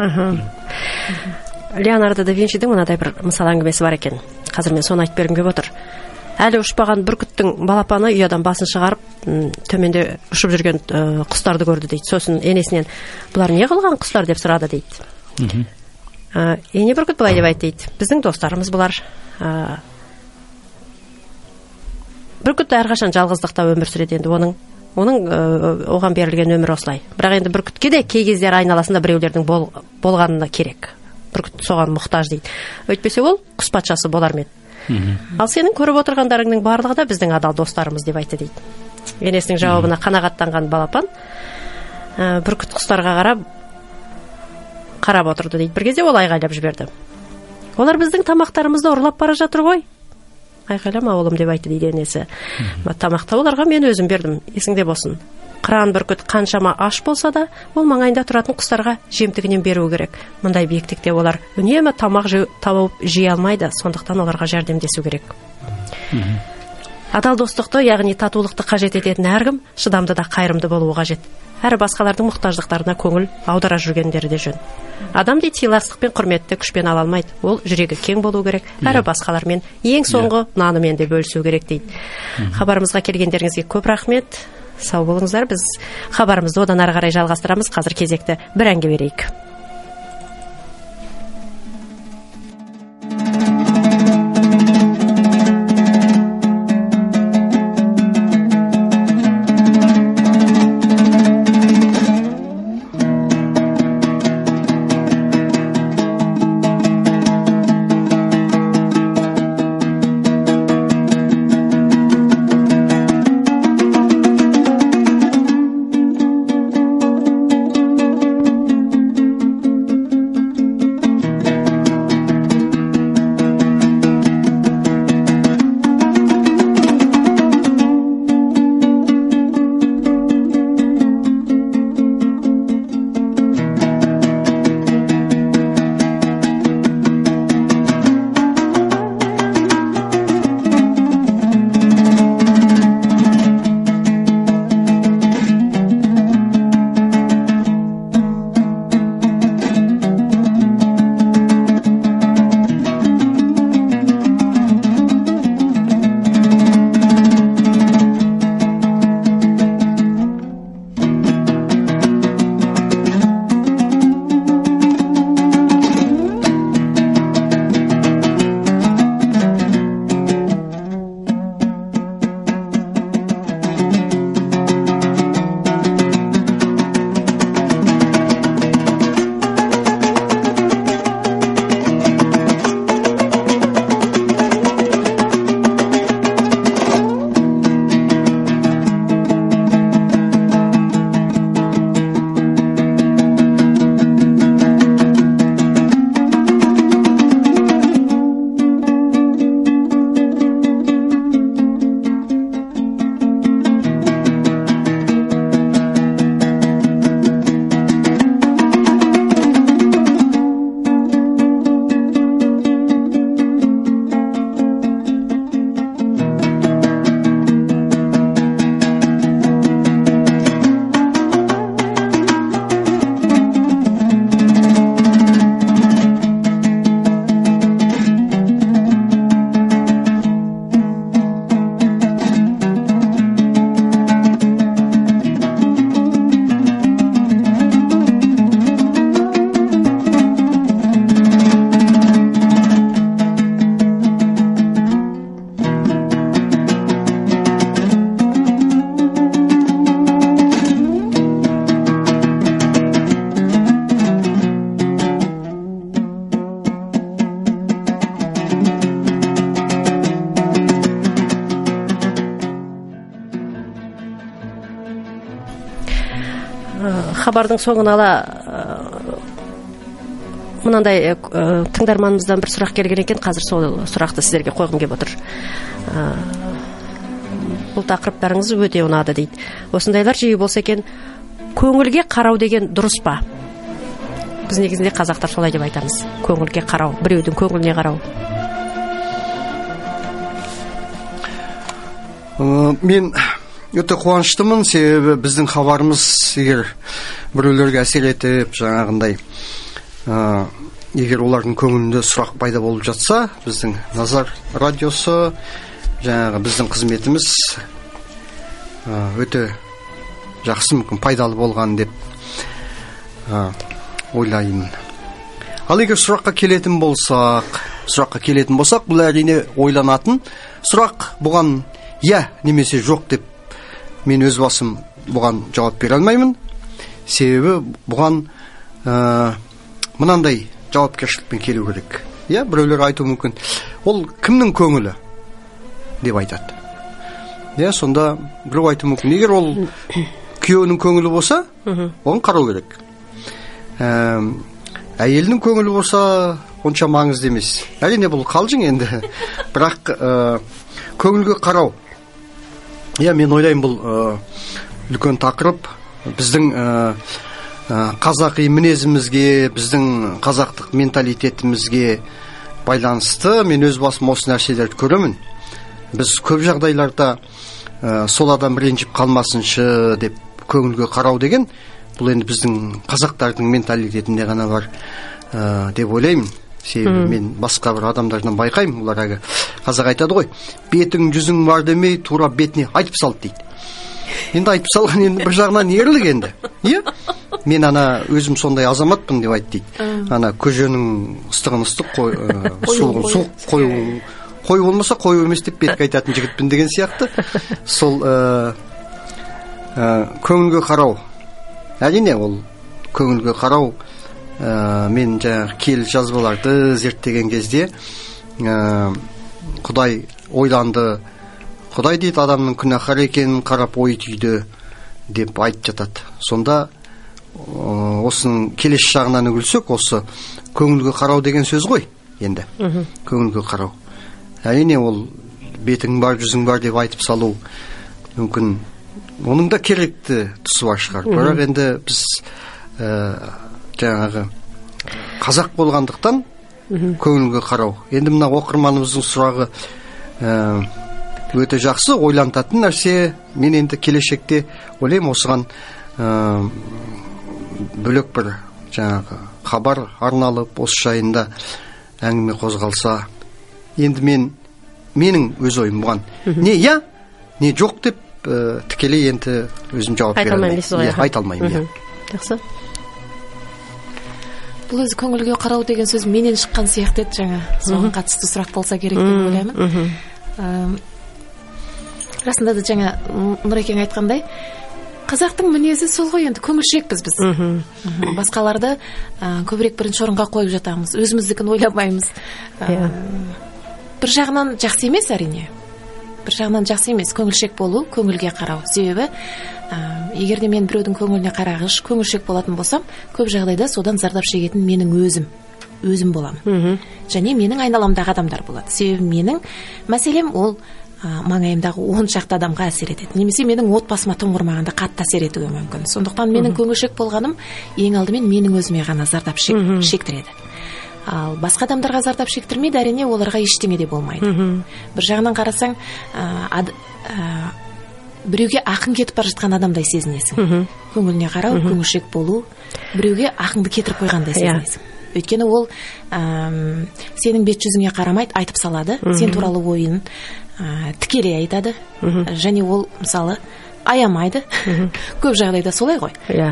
Леонардо да Винчидің мынадай бір мысал әңгімесі бар екен. Қазір мен соны айтып бергім келіп отыр. Әлі ұшпаған бүркіттің балапаны ұядан басын шығарып, төменде ұшып жүрген құстарды көрді дейді. Сосын енесінен, бұлар не қылған құстар деп сұрады дейді. Ене бүркіт былай деп айтты дейді. Біздің достарымыз бұлар. Бүркіт әрқашан жалғыздықта өмір сүреді, енді оның оған берілген өмір осылай. Бірақ енді бүркітке де кей кездер айналасында біреулердің болғанына керек. Бүркіт соған мұқтаж дейді. Өйтпесе ол құс патшасы болар мен. Ал сенің көріп отырғандарыңның барлығы да біздің адал достарымыз деп айтты дейді. Енесінің жауабына қанағаттанған балапан бүркіт құстарға қарап отырды дейді. Бір кезде ол айғайлап жіберді. Олар біздің тамақтарымызды ұрлап бара жатыр ғой. Айғайлама олым деп айтты дейді енесі. Тамақты оларға мен өзім бердім, есіңде болсын. Қыран бүркіт қаншама аш болса да, ол маңайында тұратын құстарға жемтігінен беру керек. Мұндай биіктікте олар үнемі тамақ тауып жей алмайды, сондықтан оларға жәрдемдесу керек. Адал достықты, яғни татулықты қажет ететін әркім шыдамды да қайырымды болуы қажет. Әрі басқалардың мұқтаждықтарына көңіл аудара жүргендері де жөн. Адам дейді сыйластық пен құрметті күшпен ала алмайды. Ол жүрегі кең болу керек, әрі басқалармен ең соңғы нанымен де бөлісу керек дейді. Хабарымызға келгендеріңізге көп рахмет. Сау болыңыздар. Біз хабарымызды одан ары қарай жалғастырамыз. Қазір кезекті бір әнге берейік. хабардың соңын ала мынандай тыңдарманымыздан бір сұрақ келген екен. Қазір сол сұрақты сіздерге қойғым келіп отыр. Бұл тақырыптарыңыз өте ұнады дейді. Осындайлар жиі болса екен, көңілге қарау деген дұрыс па? Біз негізінде қазақтар солай деп айтамыз. Көңілге қарау, біреудің көңіліне қарау. Мен өте қуаныштымын, себебі біздің хабарымыз егер біреулерге әсер етіп, жаңағындай егер олардың көңілінде сұрақ пайда болып жатса, біздің Назар радиосы, жаңағы біздің қызметіміз өте жақсы, мүмкін пайдалы болған деп ойлаймын. Ал егер сұраққа келетін болсақ, бұл әрине ойланатын сұрақ. Бұған я немесе жоқ деп мен өз басым бұған жауап бере алмаймын. Себебі бұған мынандай жауапкершілікпен келу керек. Біреулер айту мүмкін, ол кімнің көңілі деп айтады. Сонда біреу айту мүмкін, егер ол күйеуінің көңілі болса, оған қарау керек. Әйелінің көңілі болса, онша маңызды емес. Әрине бұл қалжың енді. Бірақ көңілге қарау. Мен ойлаймын, бұл үлкен тақырып. Біздің қазақи мінезімізге, біздің қазақтық менталитетімізге байланысты. Мен өз басым осы нәрселерді көремін. Біз көп жағдайларда сол адам ренжіп қалмасыншы деп көңілге қарау деген, бұл енді біздің қазақтардың менталитетінде ғана бар деп ойлаймын. Себебі мен басқа бір адамдардан байқаймын, олар әгі қазақ айтады ғой, бетің жүзің бар демей, тура бетіне айтып салды дейді. Енді айтып салған енді бір жағынан ерлік енді. Мен өзім сондай азаматпын деп айтты дейді. Көженің ыстығын ыстық, суығын суық, қой болмаса қой емес деп бетке айтатын жігітпін деген сияқты. Сол көңілге қарау. Әрине ол көңілге қарау. Мен жаңағы кел жазбаларды зерттеген кезде Құдай ойланды. Құдай дейді, адамның күнәһар екенін қарап ой түйді деп айтып жатады. Сонда осының келесі жағынан үгілсек, осы көңілге қарау деген сөз ғой енді. Көңілге қарау. Әрине ол бетің бар, жүзің бар деп айтып салу мүмкін, оның да керекті тұсы бар шығар. Бірақ енді біз жаңағы қазақ болғандықтан көңілге қарау. Енді мына оқырманымыздың сұрағы өте жақсы, ойлантатын нәрсе. Мен енді келешекте ойлаймын, осыған бөлек бір жаңағы хабар арналып, осы жайында әңгіме қозғалса. Енді менің өз ойым бұған не не жоқ деп тікелей енді өзім жауап бере алмаймын. Айта алмаймын. Жақсы. Бұл өзі көңілге қарау деген сөз менен шыққан сияқты еді, жаңа соған қатысты сұрақ болса керек деп ойлаймын. Расында да жаңа Нұрекең айтқандай, қазақтың мінезі сол ғой, енді көңілшекпіз біз. Басқаларды көбірек бірінші орынға қойып жатамыз, өзіміздікін ойламаймыз. Бір жағынан жақсы емес, әрине. Бір жағынан жақсы емес көңілшек болу, көңілге қарау. Себебі егер де мен біреудің көңіліне қарағыш, көңілшек болатын болсам, көп жағдайда содан зардап шегетін менің өзім боламын. Және менің айналамдағы адамдар болады. Себебі менің мәселем ол маңайымдағы 10 шақты адамға әсер етеді. Немесе менің отбасыма тұңғырмағанда қатты әсер етуі мүмкін. Сондықтан менің көңілшек болғаным ең алдымен менің өзіме ғана зардап шектіреді. Ал басқа адамдарға зардап шектірмейді, әрине оларға ештеңе де болмайды. Бір жағынан қарасаң, біреуге ақын кетіп бара жатқан адамдай сезінесің. Көңіліне қарау, көңілшек болу, біреуге ақыңды кетіріп қойғандай сезінесің. Өйткені ол сенің бет жүзіңе қарамайды, айтып салады, сен туралы ойын тікелей айтады. Және ол мысалы аямайды. Көп жағдайда солай ғой.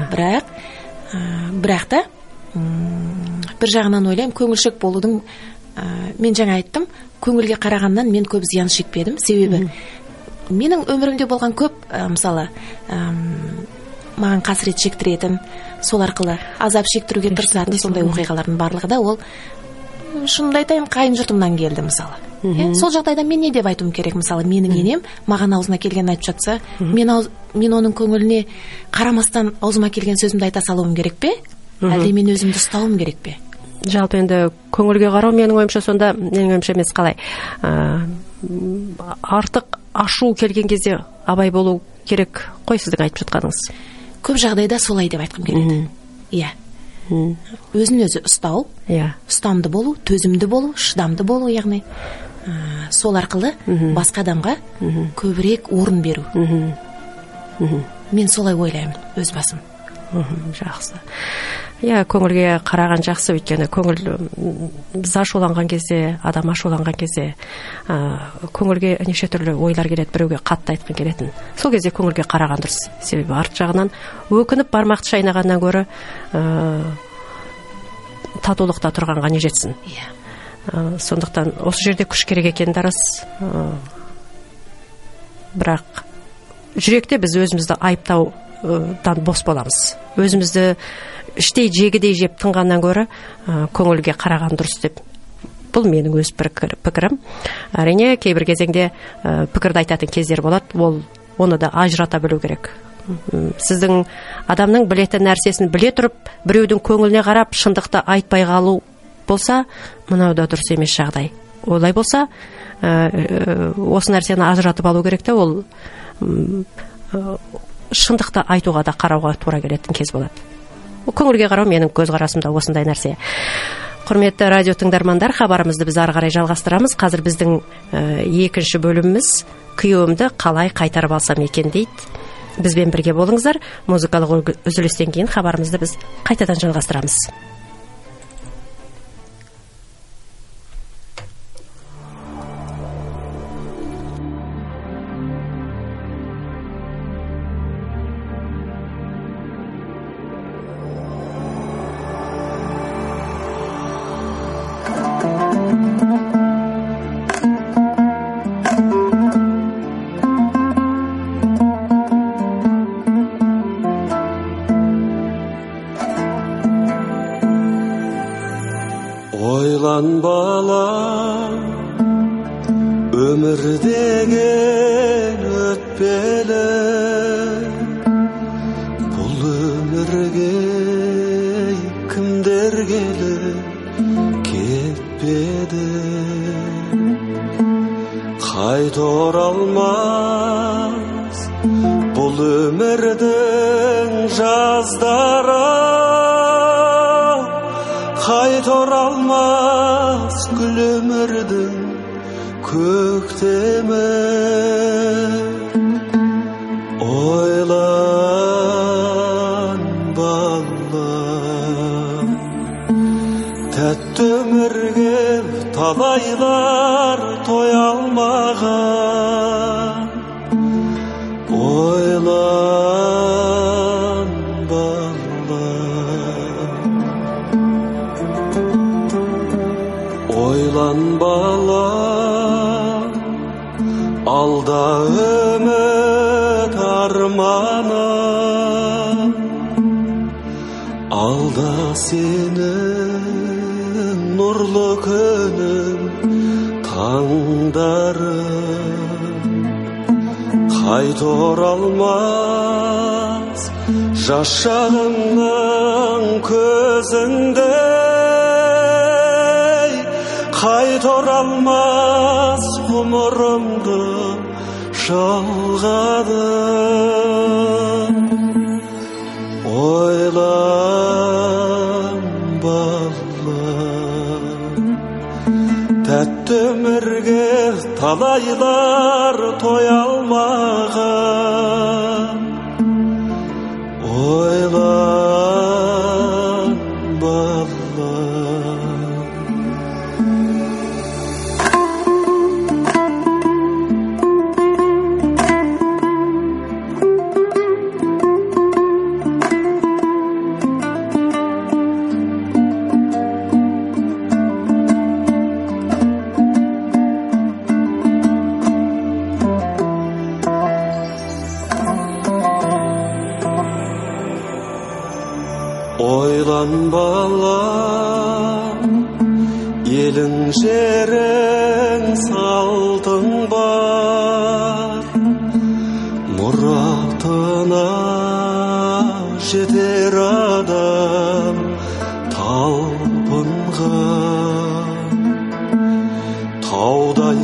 Бірақ та бір жағынан ойлаймын, көңілшек болудың, мен жаңа айттым, көңілге қарағаннан мен көп зиян шекпедім. Себебі менің өмірімде болған көп, мысалы, маған қасірет шектіретін, сол арқылы азап шектіруге тырысатын сондай оқиғалардың барлығы да ол, шынымды айтайын, қайын жұртымнан келді, мысалы. Сол жағдайда мен не деп айтуым керек? Мысалы, менің енем маған аузына келген айтып жатса, мен оның көңіліне қарамастан аузыма келген сөзімді айта салуым керек пе? Әлде мен өзімді ұстауым керек пе? Жалпы енді көңілге қарау менің ойымша сонда, менің ойымша емес, қалай артық ашу келген кезде абай болу керек қой сіздің айтып жатқаныңыз. Көп жағдайда солай деп айтқым келеді. Иә. Өзін өзі ұстау, ұстамды болу, төзімді болу, шыдамды болу, яғни сол арқылы басқа адамға көбірек орын беру. Мен солай ойлаймын өз басым. Жақсы. Көңілге қараған жақсы, өйткені көңіл біз ашуланған кезде, адам ашуланған кезде көңілге неше түрлі ойлар келеді, біреуге қатты айтқың келетін. Сол кезде көңілге қараған дұрыс. Себебі арт жағынан өкініп бармақты шайнағаннан гөрі татулықта тұрғанға не жетсін. Сондықтан осы жерде күш керек екені де рас. Бірақ жүректе біз өзімізді айыптаудан бос боламыз. Өзімізді іштей жегідей жеп тыңғаннан гөрі көңілге қараған дұрыс деп. Бұл менің өз пікірім. Әрине, кейбір кезеңде пікірді айтатын кездер болады, оны да ажырата білу керек. Сіздің адамның білетін нәрсесін біле тұрып, біреудің көңіліне қарап, шындықты айтпай қалу болса, мынау да дұрыс емес жағдай. Олай болса, осы нәрсені ажыратып алу керек те, ол шындықты айтуға да қарауға тура келетін кез болады. Көңілге қарау менің көзқарасымда осындай нәрсе. Құрметті радио тыңдармандар, хабарымызды біз ары қарай жалғастырамыз. Қазір біздің екінші бөліміміз күйеуімді қалай қайтарып алсам екен дейді. Бізбен бірге болыңыздар. Музыкалық үзілістен кейін хабарымызды біз қайтадан жалғастырамыз. Ойлан балам, өмір деген өтпелі, бұл өмірге кімдер келіп кетпеді. Қайта оралмас бұл өмірдің жаздары, қайта оралмас гүл өмірдің көктемі. Ойлан балам, тәтті өмірге талайлар тоя алмаған. Ойлан балам, ойлан балам, алда үміт арманым, алда сенің нұрлы күнің таңдарым. Қайта оралмас жас шағымның көзіңдей, қайта оралмас ғұмырымды жалғадым. Ойлан балам, тәтті өмірге талайлар тоя алмаған. Ойлан балам. Ойлан балам, елің жерің салтың бар, мұратына жетер адам талпынған. Таудай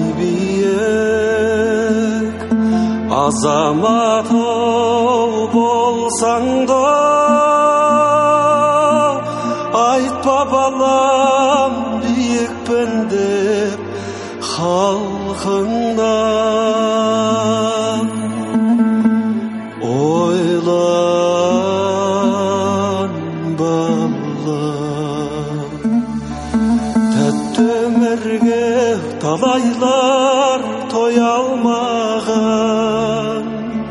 биік азамат болсаң да, айтпа балам биікпін деп халқыңнан. Ойлан балам, тәтті өмірге талайлар тоя алмаған.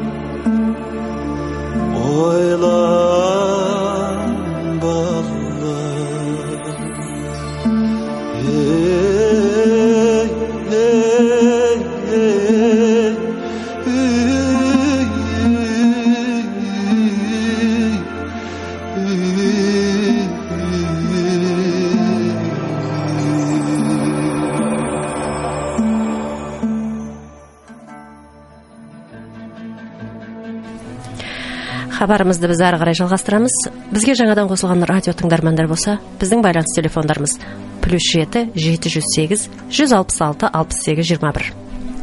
Ойлан балам, ей, ей, ей, Хабарымызды біз ары қарай жалғастырамыз. Бізге жаңадан қосылған радио тыңдармандар болса, біздің байланыс телефондарымыз +7 708 166 68 21.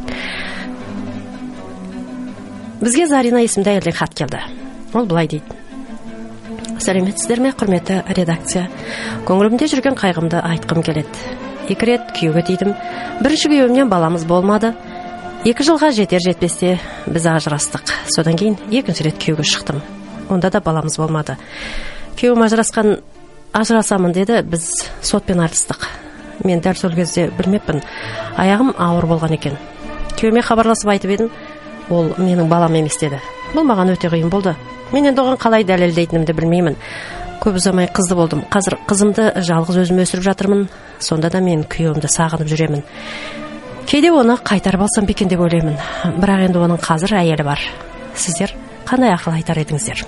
Бізге Зарина есімді әйелден хат келді. Ол былай дейді: сәлеметсіздер ме, құрметті редакция? Көңілімде жүрген қайғымды айтқым келеді. 2 рет күйеуге тидім. Бірінші күйеуімнен баламыз болмады. 2 жылға жетер-жетпесте біз ажырастық. Содан кейін 2-ші рет күйеуге шықтым. Онда да баламыз болмады. Күйеуім ажырасамын деді, біз сотпен айтыстық. Мен дәл сол кезде білмеппін, аяғым ауыр болған екен. Күйеуіме хабарласып айтып едім, ол менің балам емес деді. Бұл маған өте қиын болды. Мен енді оған қалай дәлелдейтінімді білмеймін. Көп ұзамай қызды болдым. Қазір қызымды жалғыз өзім өсіріп жатырмын. Сонда да мен күйеуімді сағынып жүремін. Кейде оны қайтарып алсам ба екен деп ойлаймын. Бірақ енді оның қазір әйелі бар. Сіздер қандай ақыл айтар едіңіздер?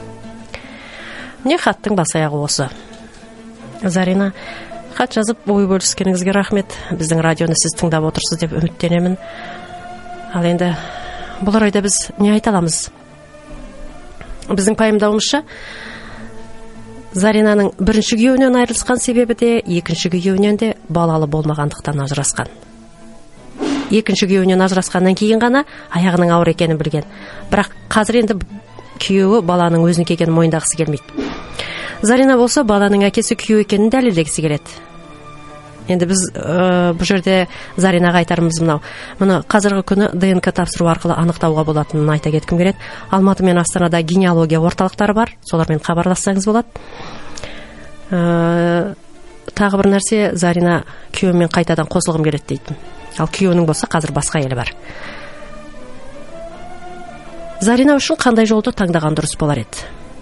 Не хаттың бас аяғы осы. Зарина, хат жазып ой бөліскеніңізге рахмет. Біздің радионы сіз тыңдап отырсыз деп үміттенемін. Ал енді бұл орайда біз не айта аламыз? Біздің пайымдауымызша, Заринаның бірінші күйеуінен айырылысқан себебі де, екінші күйеуінен де балалы болмағандықтан ажырасқан. Екінші күйеуінен ажырасқаннан кейін ғана аяғының ауыр екенін білген. Бірақ қазір енді күйеуі баланың өзінікі екенін мойындағысы келмейді. Зарина болса баланың әкесі күйеуі екенін дәлелдегісі келеді. Енді біз бұл жерде Заринаға айтарымыз мынау. Мұны қазіргі күні ДНК тапсыру арқылы анықтауға болатынын айта кеткім келеді. Алматы мен Астанада генеалогия орталықтары бар. Солармен хабарлассаңыз болады. Тағы бір нәрсе, Зарина күйеуімен қайтадан қосылғым келеді дейді. Ал күйеуінің болса қазір басқа әйелі бар. Зарина үшін қандай жолды таңдаған дұрыс болар еді?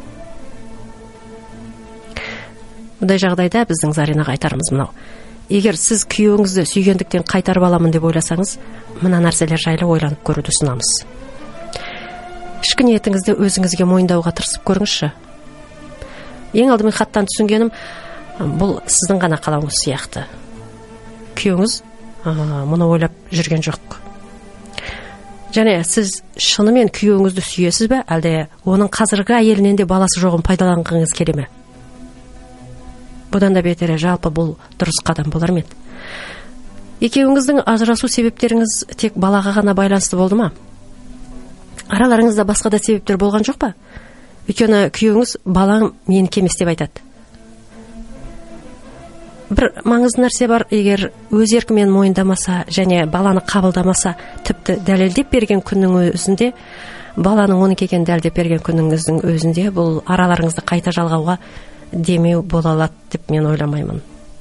Бұндай жағдайда біздің Заринаға айтарымыз мынау. Егер сіз күйеуіңізді сүйгендіктен қайтарып аламын деп ойласаңыз, мына нәрселер жайлы ойланып көруді ұсынамыз. Ішкі ниетіңізді өзіңізге мойындауға тырысып көріңізші. Ең алдымен хаттан түсінгенім, бұл сіздің ғана қалауыңыз сияқты. Күйеуіңіз мұны ойлап жүрген жоқ. Және сіз шынымен күйеуіңізді сүйесіз бе, әлде оның қазіргі әйелінен де баласы жоғын пайдаланғыңыз келе ме? Бұдан да бетері жалпы бұл дұрыс қадам болар ма еді? Екеуіңіздің ажырасу себептеріңіз тек балаға ғана байланысты болды ма? Араларыңызда басқа да себептер болған жоқ па? Өйткені күйеуіңіз балаң менікі емес деп айтады. Бір маңызды нәрсе бар, егер өз еркімен мойындамаса және баланы қабылдамаса, тіпті дәлелдеп берген күннің өзінде, баланың оныкі екенін дәлелдеп берген күннің өзінде, бұл араларыңызды қайта жалғауға демеу бола алады деп мен ойламаймын.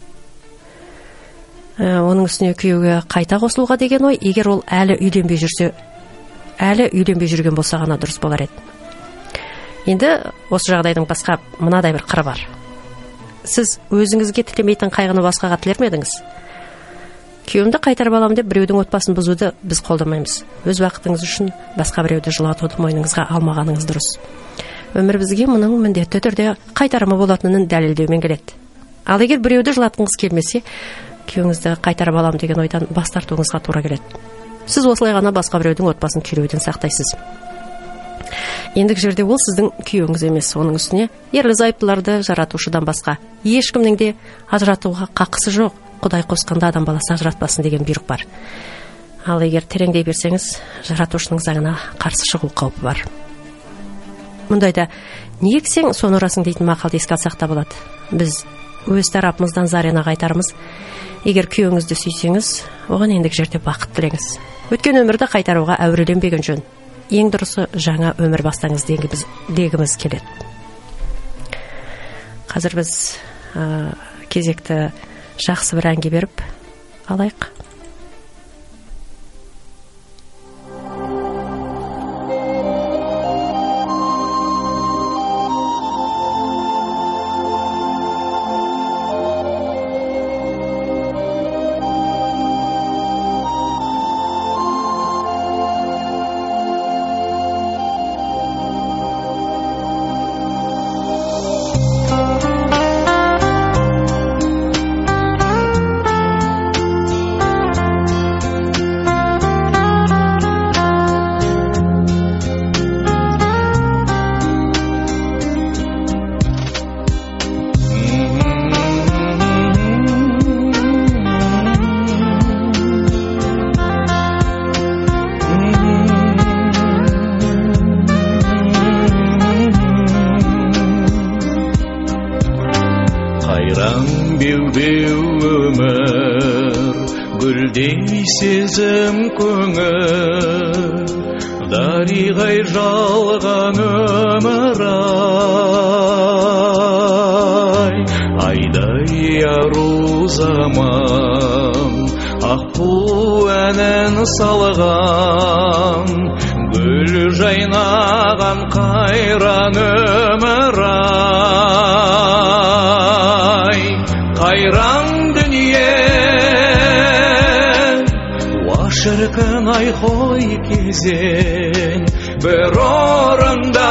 Оның үстіне күйеуге қайта қосылуға деген ой, егер ол әлі үйленбей жүрген болса ғана дұрыс болар еді. Енді осы жағдайдың басқа мынадай бір қыры бар. Сіз өзіңізге тілемейтін қайғыны басқаға тілер ме едіңіз? Күйеуімді қайтарып аламын деп біреудің отбасын бұзуды біз қолдамаймыз. Өз уақытыңыз үшін басқа біреуді жылатуды мойныңызға алмағаныңыз дұрыс. Өмір бізге мұның міндетті түрде қайтарымы болатынын дәлелдеумен келеді. Ал егер біреуді жылатқыңыз келмесе, күйеуіңізді қайтарып алам деген ойдан бас тартуыңызға тура келеді. Сіз осылай ғана басқа біреудің отбасын күйреуден сақтайсыз. Ендігі жерде ол сіздің күйеуіңіз емес, оның үстіне ерлі зайыптыларды жаратушыдан басқа ешкімнің де ажыратуға қақысы жоқ. Құдай қосқанда адам баласы ажыратпасын деген бұйрық бар. Ал егер тереңдей берсеңіз, жаратушының заңына қарсы шығу қаупі бар. Мұндайда не ексең, соны ұрасың дейтін мақалды еске алсақ та болады. Біз өз тарапымыздан зарена қайтарымыз. Егер күйеуіңізді сүйсеңіз, оған ендігі жерде бақыт тілеңіз. Өткен өмірді қайтаруға әуреленбеген жөн. Ең дұрысы жаңа өмір бастаңыз дегіміз келеді. Қазір біз кезекті жақсы бір әнге беріп алайық. Сезім көңіл дариғай жалған өмір-ай, айдай ару заман аққу әнін салған, гүл жайнаған қайран өмір-ай, қайран дүние шіркін айқой кезен бір орында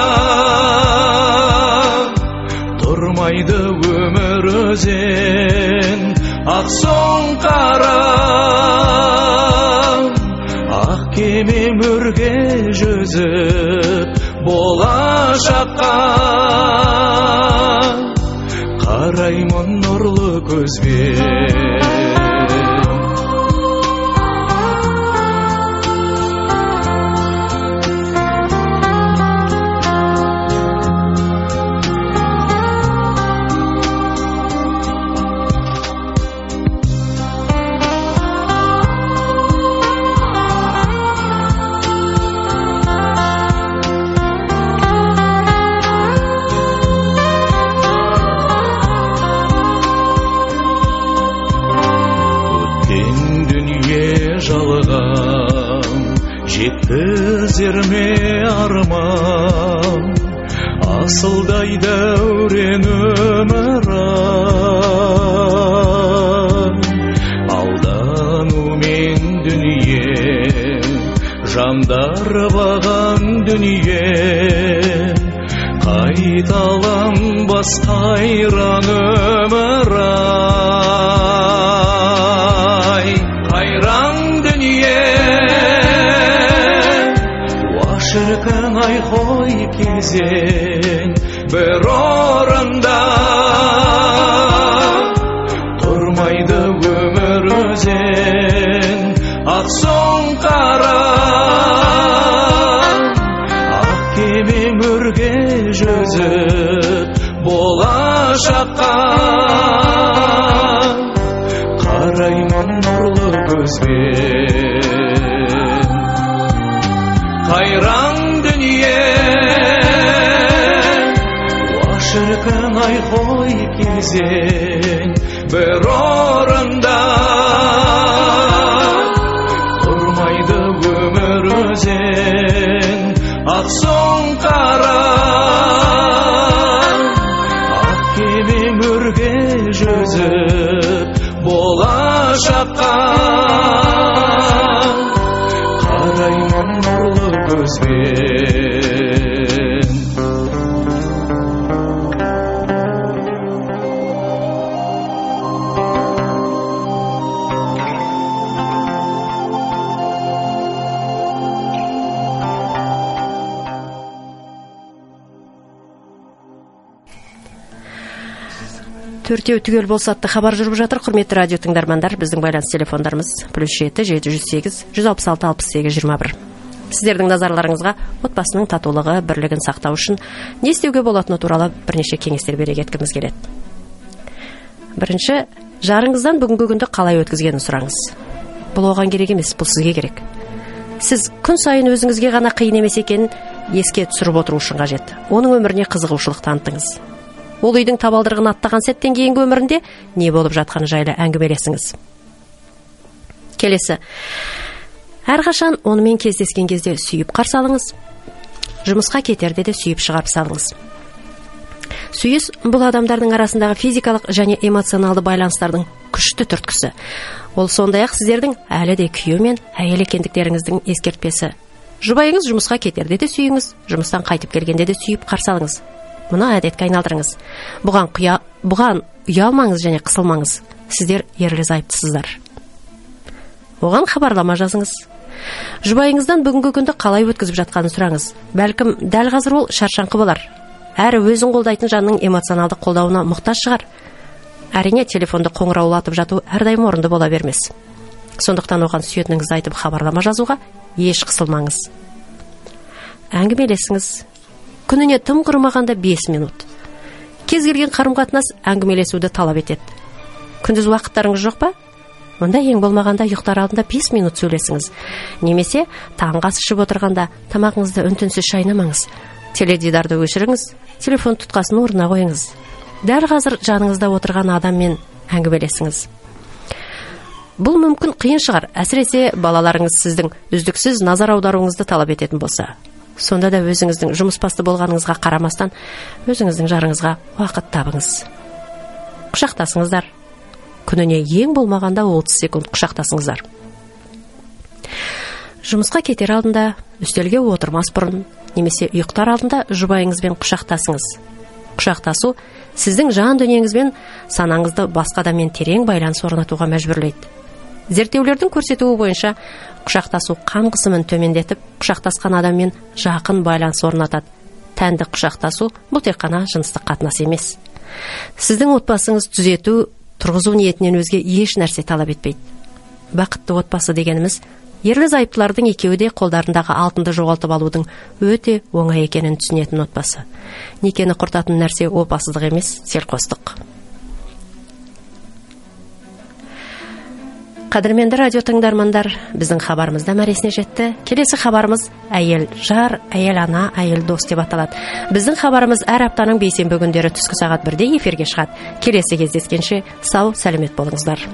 тұрмайды өмір өзен ақ соң қара ақ кеме мөрге жүзіп болашаққа қараймын нұрлы көзбен. Жеткізер ме арман асылдай дәурен өмір-ай, алданумен дүние жандар баған дүние қайталанбас қайран өмір-ай, қайран дүние шіркін айқой кезен бір орында тұрмайды өмір өзен ақ соң қара ақ кеме мөрге жүзіп болашаққа қараймын нұрлы көзбен. Қайран дүние шіркін айқой кезен бір орында тұрмайды өмір өзен ақ соң қара ақ кеме мөрге жүзіп болашаққа қараймын нұрлы көзбен. Төртеу түгел болса атты хабар жүріп жатыр. Құрметті радио тыңдармандар, біздің байланыс телефондарымыз +7 708 166 68 21. Сіздердің назарларыңызға отбасының татулығы, бірлігін сақтау үшін не істеуге болатыны туралы бірнеше кеңестер бере кеткіміз келеді. Бірінші, жарыңыздан бүгінгі күнді қалай өткізгенін сұраңыз. Бұл оған керек емес, бұл сізге керек. Сіз күн сайын өзіңізге ғана қиын емес екенін еске түсіріп отыру үшін қажет. Оның өміріне қызығушылық танытыңыз. Ол үйдің табалдырығын аттаған сәттен кейінгі өмірінде не болып жатқаны жайлы әңгімелесіңіз. Келесі, әрқашан онымен кездескен кезде сүйіп қарсы алыңыз. Жұмысқа кетерде де сүйіп шығарып салыңыз. Сүйіс бұл адамдардың арасындағы физикалық және эмоционалды байланыстардың күшті түрткісі. Ол сондай-ақ сіздердің әлі де күйеу мен әйел екендіктеріңіздің ескертпесі. Жұбайыңыз жұмысқа кетерде де сүйіңіз, жұмыстан қайтып келгенде де сүйіп қарсы алыңыз. Мұны әдетке айналдырыңыз. Бұған ұялмаңыз және қысылмаңыз. Сіздер ерлі-зайыптысыздар. Оған хабарлама жазыңыз. Жұбайыңыздан бүгінгі күнді қалай өткізіп жатқанын сұраңыз. Бәлкім дәл қазір ол шаршаңқы болар. Әрі өзін қолдайтын жанның эмоционалды қолдауына мұқтаж шығар. Әрине, телефонды қоңыраулатып жату әрдайым орынды бола бермес. Сондықтан оған сүйетініңізді айтып хабарлама жазуға еш қысылмаңыз. Әңгімелесіңіз. Күніне тым құрымағанда 5 минут. Кез келген қарым-қатынас әңгімелесуді талап етеді. Күндіз уақыттарыңыз жоқ па? Онда ең болмағанда ұйықтар алдында 5 минут сөйлесіңіз. Немесе таңғы ас ішіп отырғанда тамағыңызды үн-түнсіз шайнамаңыз. Теледидарды өшіріңіз, телефон тұтқасын орнына қойыңыз. Дәл қазір жаныңызда отырған адаммен әңгімелесіңіз. Бұл мүмкін қиын шығар, әсіресе балаларыңыз сіздің үздіксіз назар аударуыңызды талап ететін болса. Сонда да өзіңіздің жұмысбасты болғаныңызға қарамастан, өзіңіздің жарыңызға уақыт табыңыз. Құшақтасыңыздар. Күніне ең болмағанда 30 секунд құшақтасыңыздар. Жұмысқа кетер алдында, үстелге отырмас бұрын, немесе ұйықтар алдында жұбайыңызбен құшақтасыңыз. Құшақтасу сіздің жан дүниеңізбен санаңызды басқа адаммен терең байланыс орнатуға мәжбүрлейді. Зерттеулердің көрсетуі бойынша, құшақтасу қан қысымын төмендетіп, құшақтасқан адаммен жақын байланыс орнатады. Тәнді құшақтасу бұл тек қана жыныстық қатынас емес. Сіздің отбасыңыз түзету, тұрғызу ниетінен өзге еш нәрсе талап етпейді. Бақытты отбасы дегеніміз, ерлі-зайыптылардың екеуі де қолдарындағы алтынды жоғалтып алудың өте оңай екенін түсінетін отбасы. Некені құртатын нәрсе опасыздық емес, селқостық. Қадірменді радио тыңдармандар, біздің хабарымызда мәресіне жетті. Келесі хабарымыз әйел жар, әйел ана, әйел дос деп аталады. Біздің хабарымыз әр аптаның бейсенбі күндері түскі сағат 1-де эфирге шығады. Келесі кездескенше сау, сәлемет болыңыздар.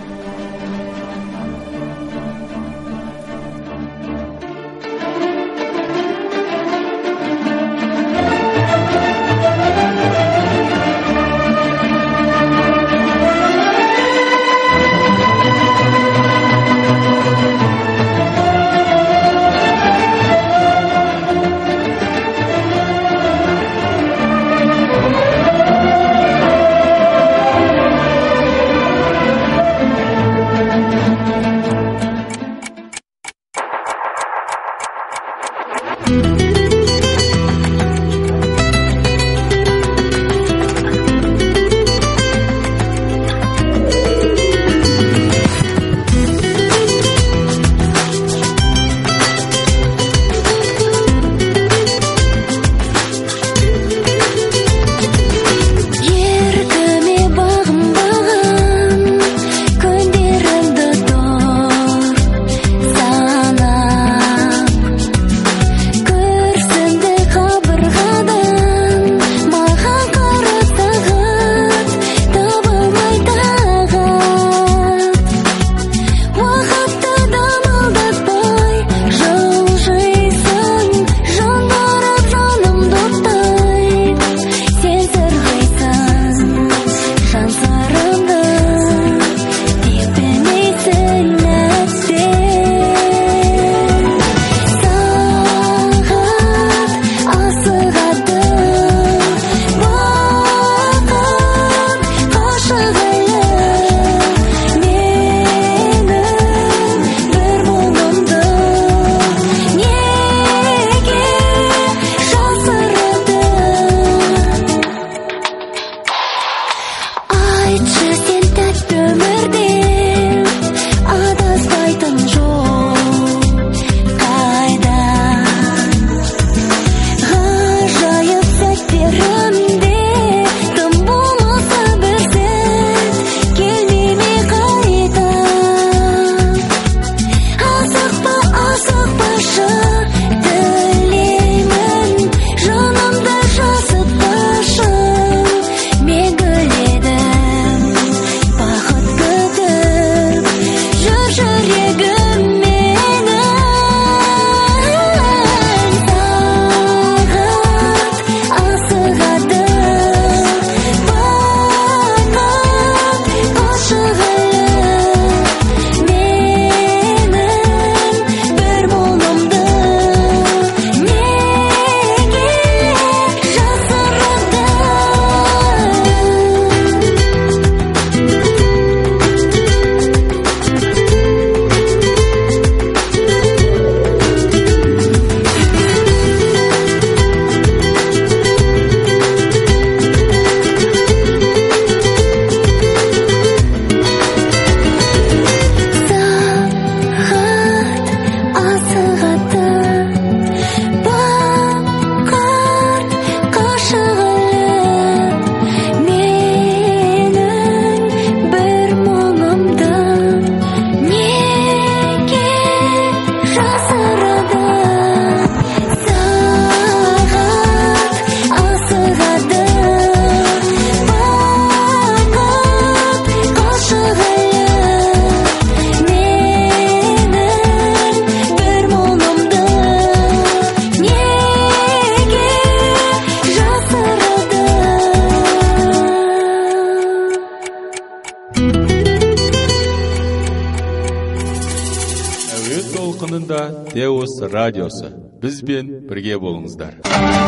Сөз толқынында Деус радиосы. Бізбен бірге болыңыздар.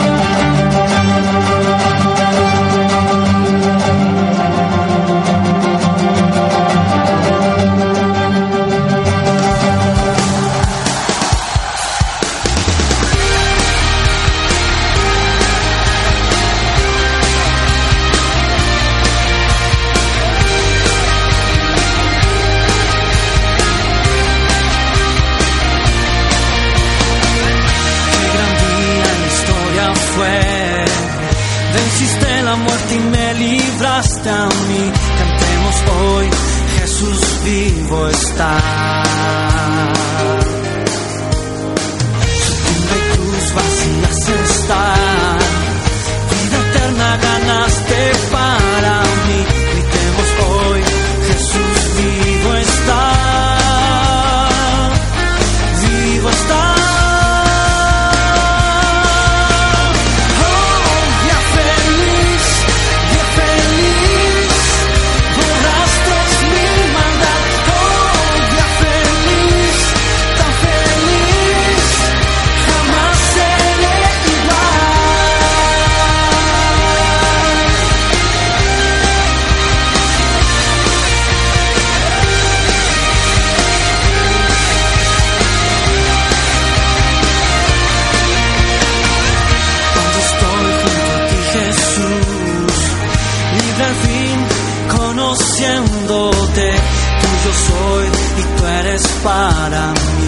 Venciste la muerte y me libraste a mí. Cantemos hoy, Jesús vivo está. Su tumba y cruz vacías están. Vida eterna ganaste para mí. Gritemos hoy, Jesús vivo está. Vivo está. Conociéndote, tuyo soy y tú eres para mí.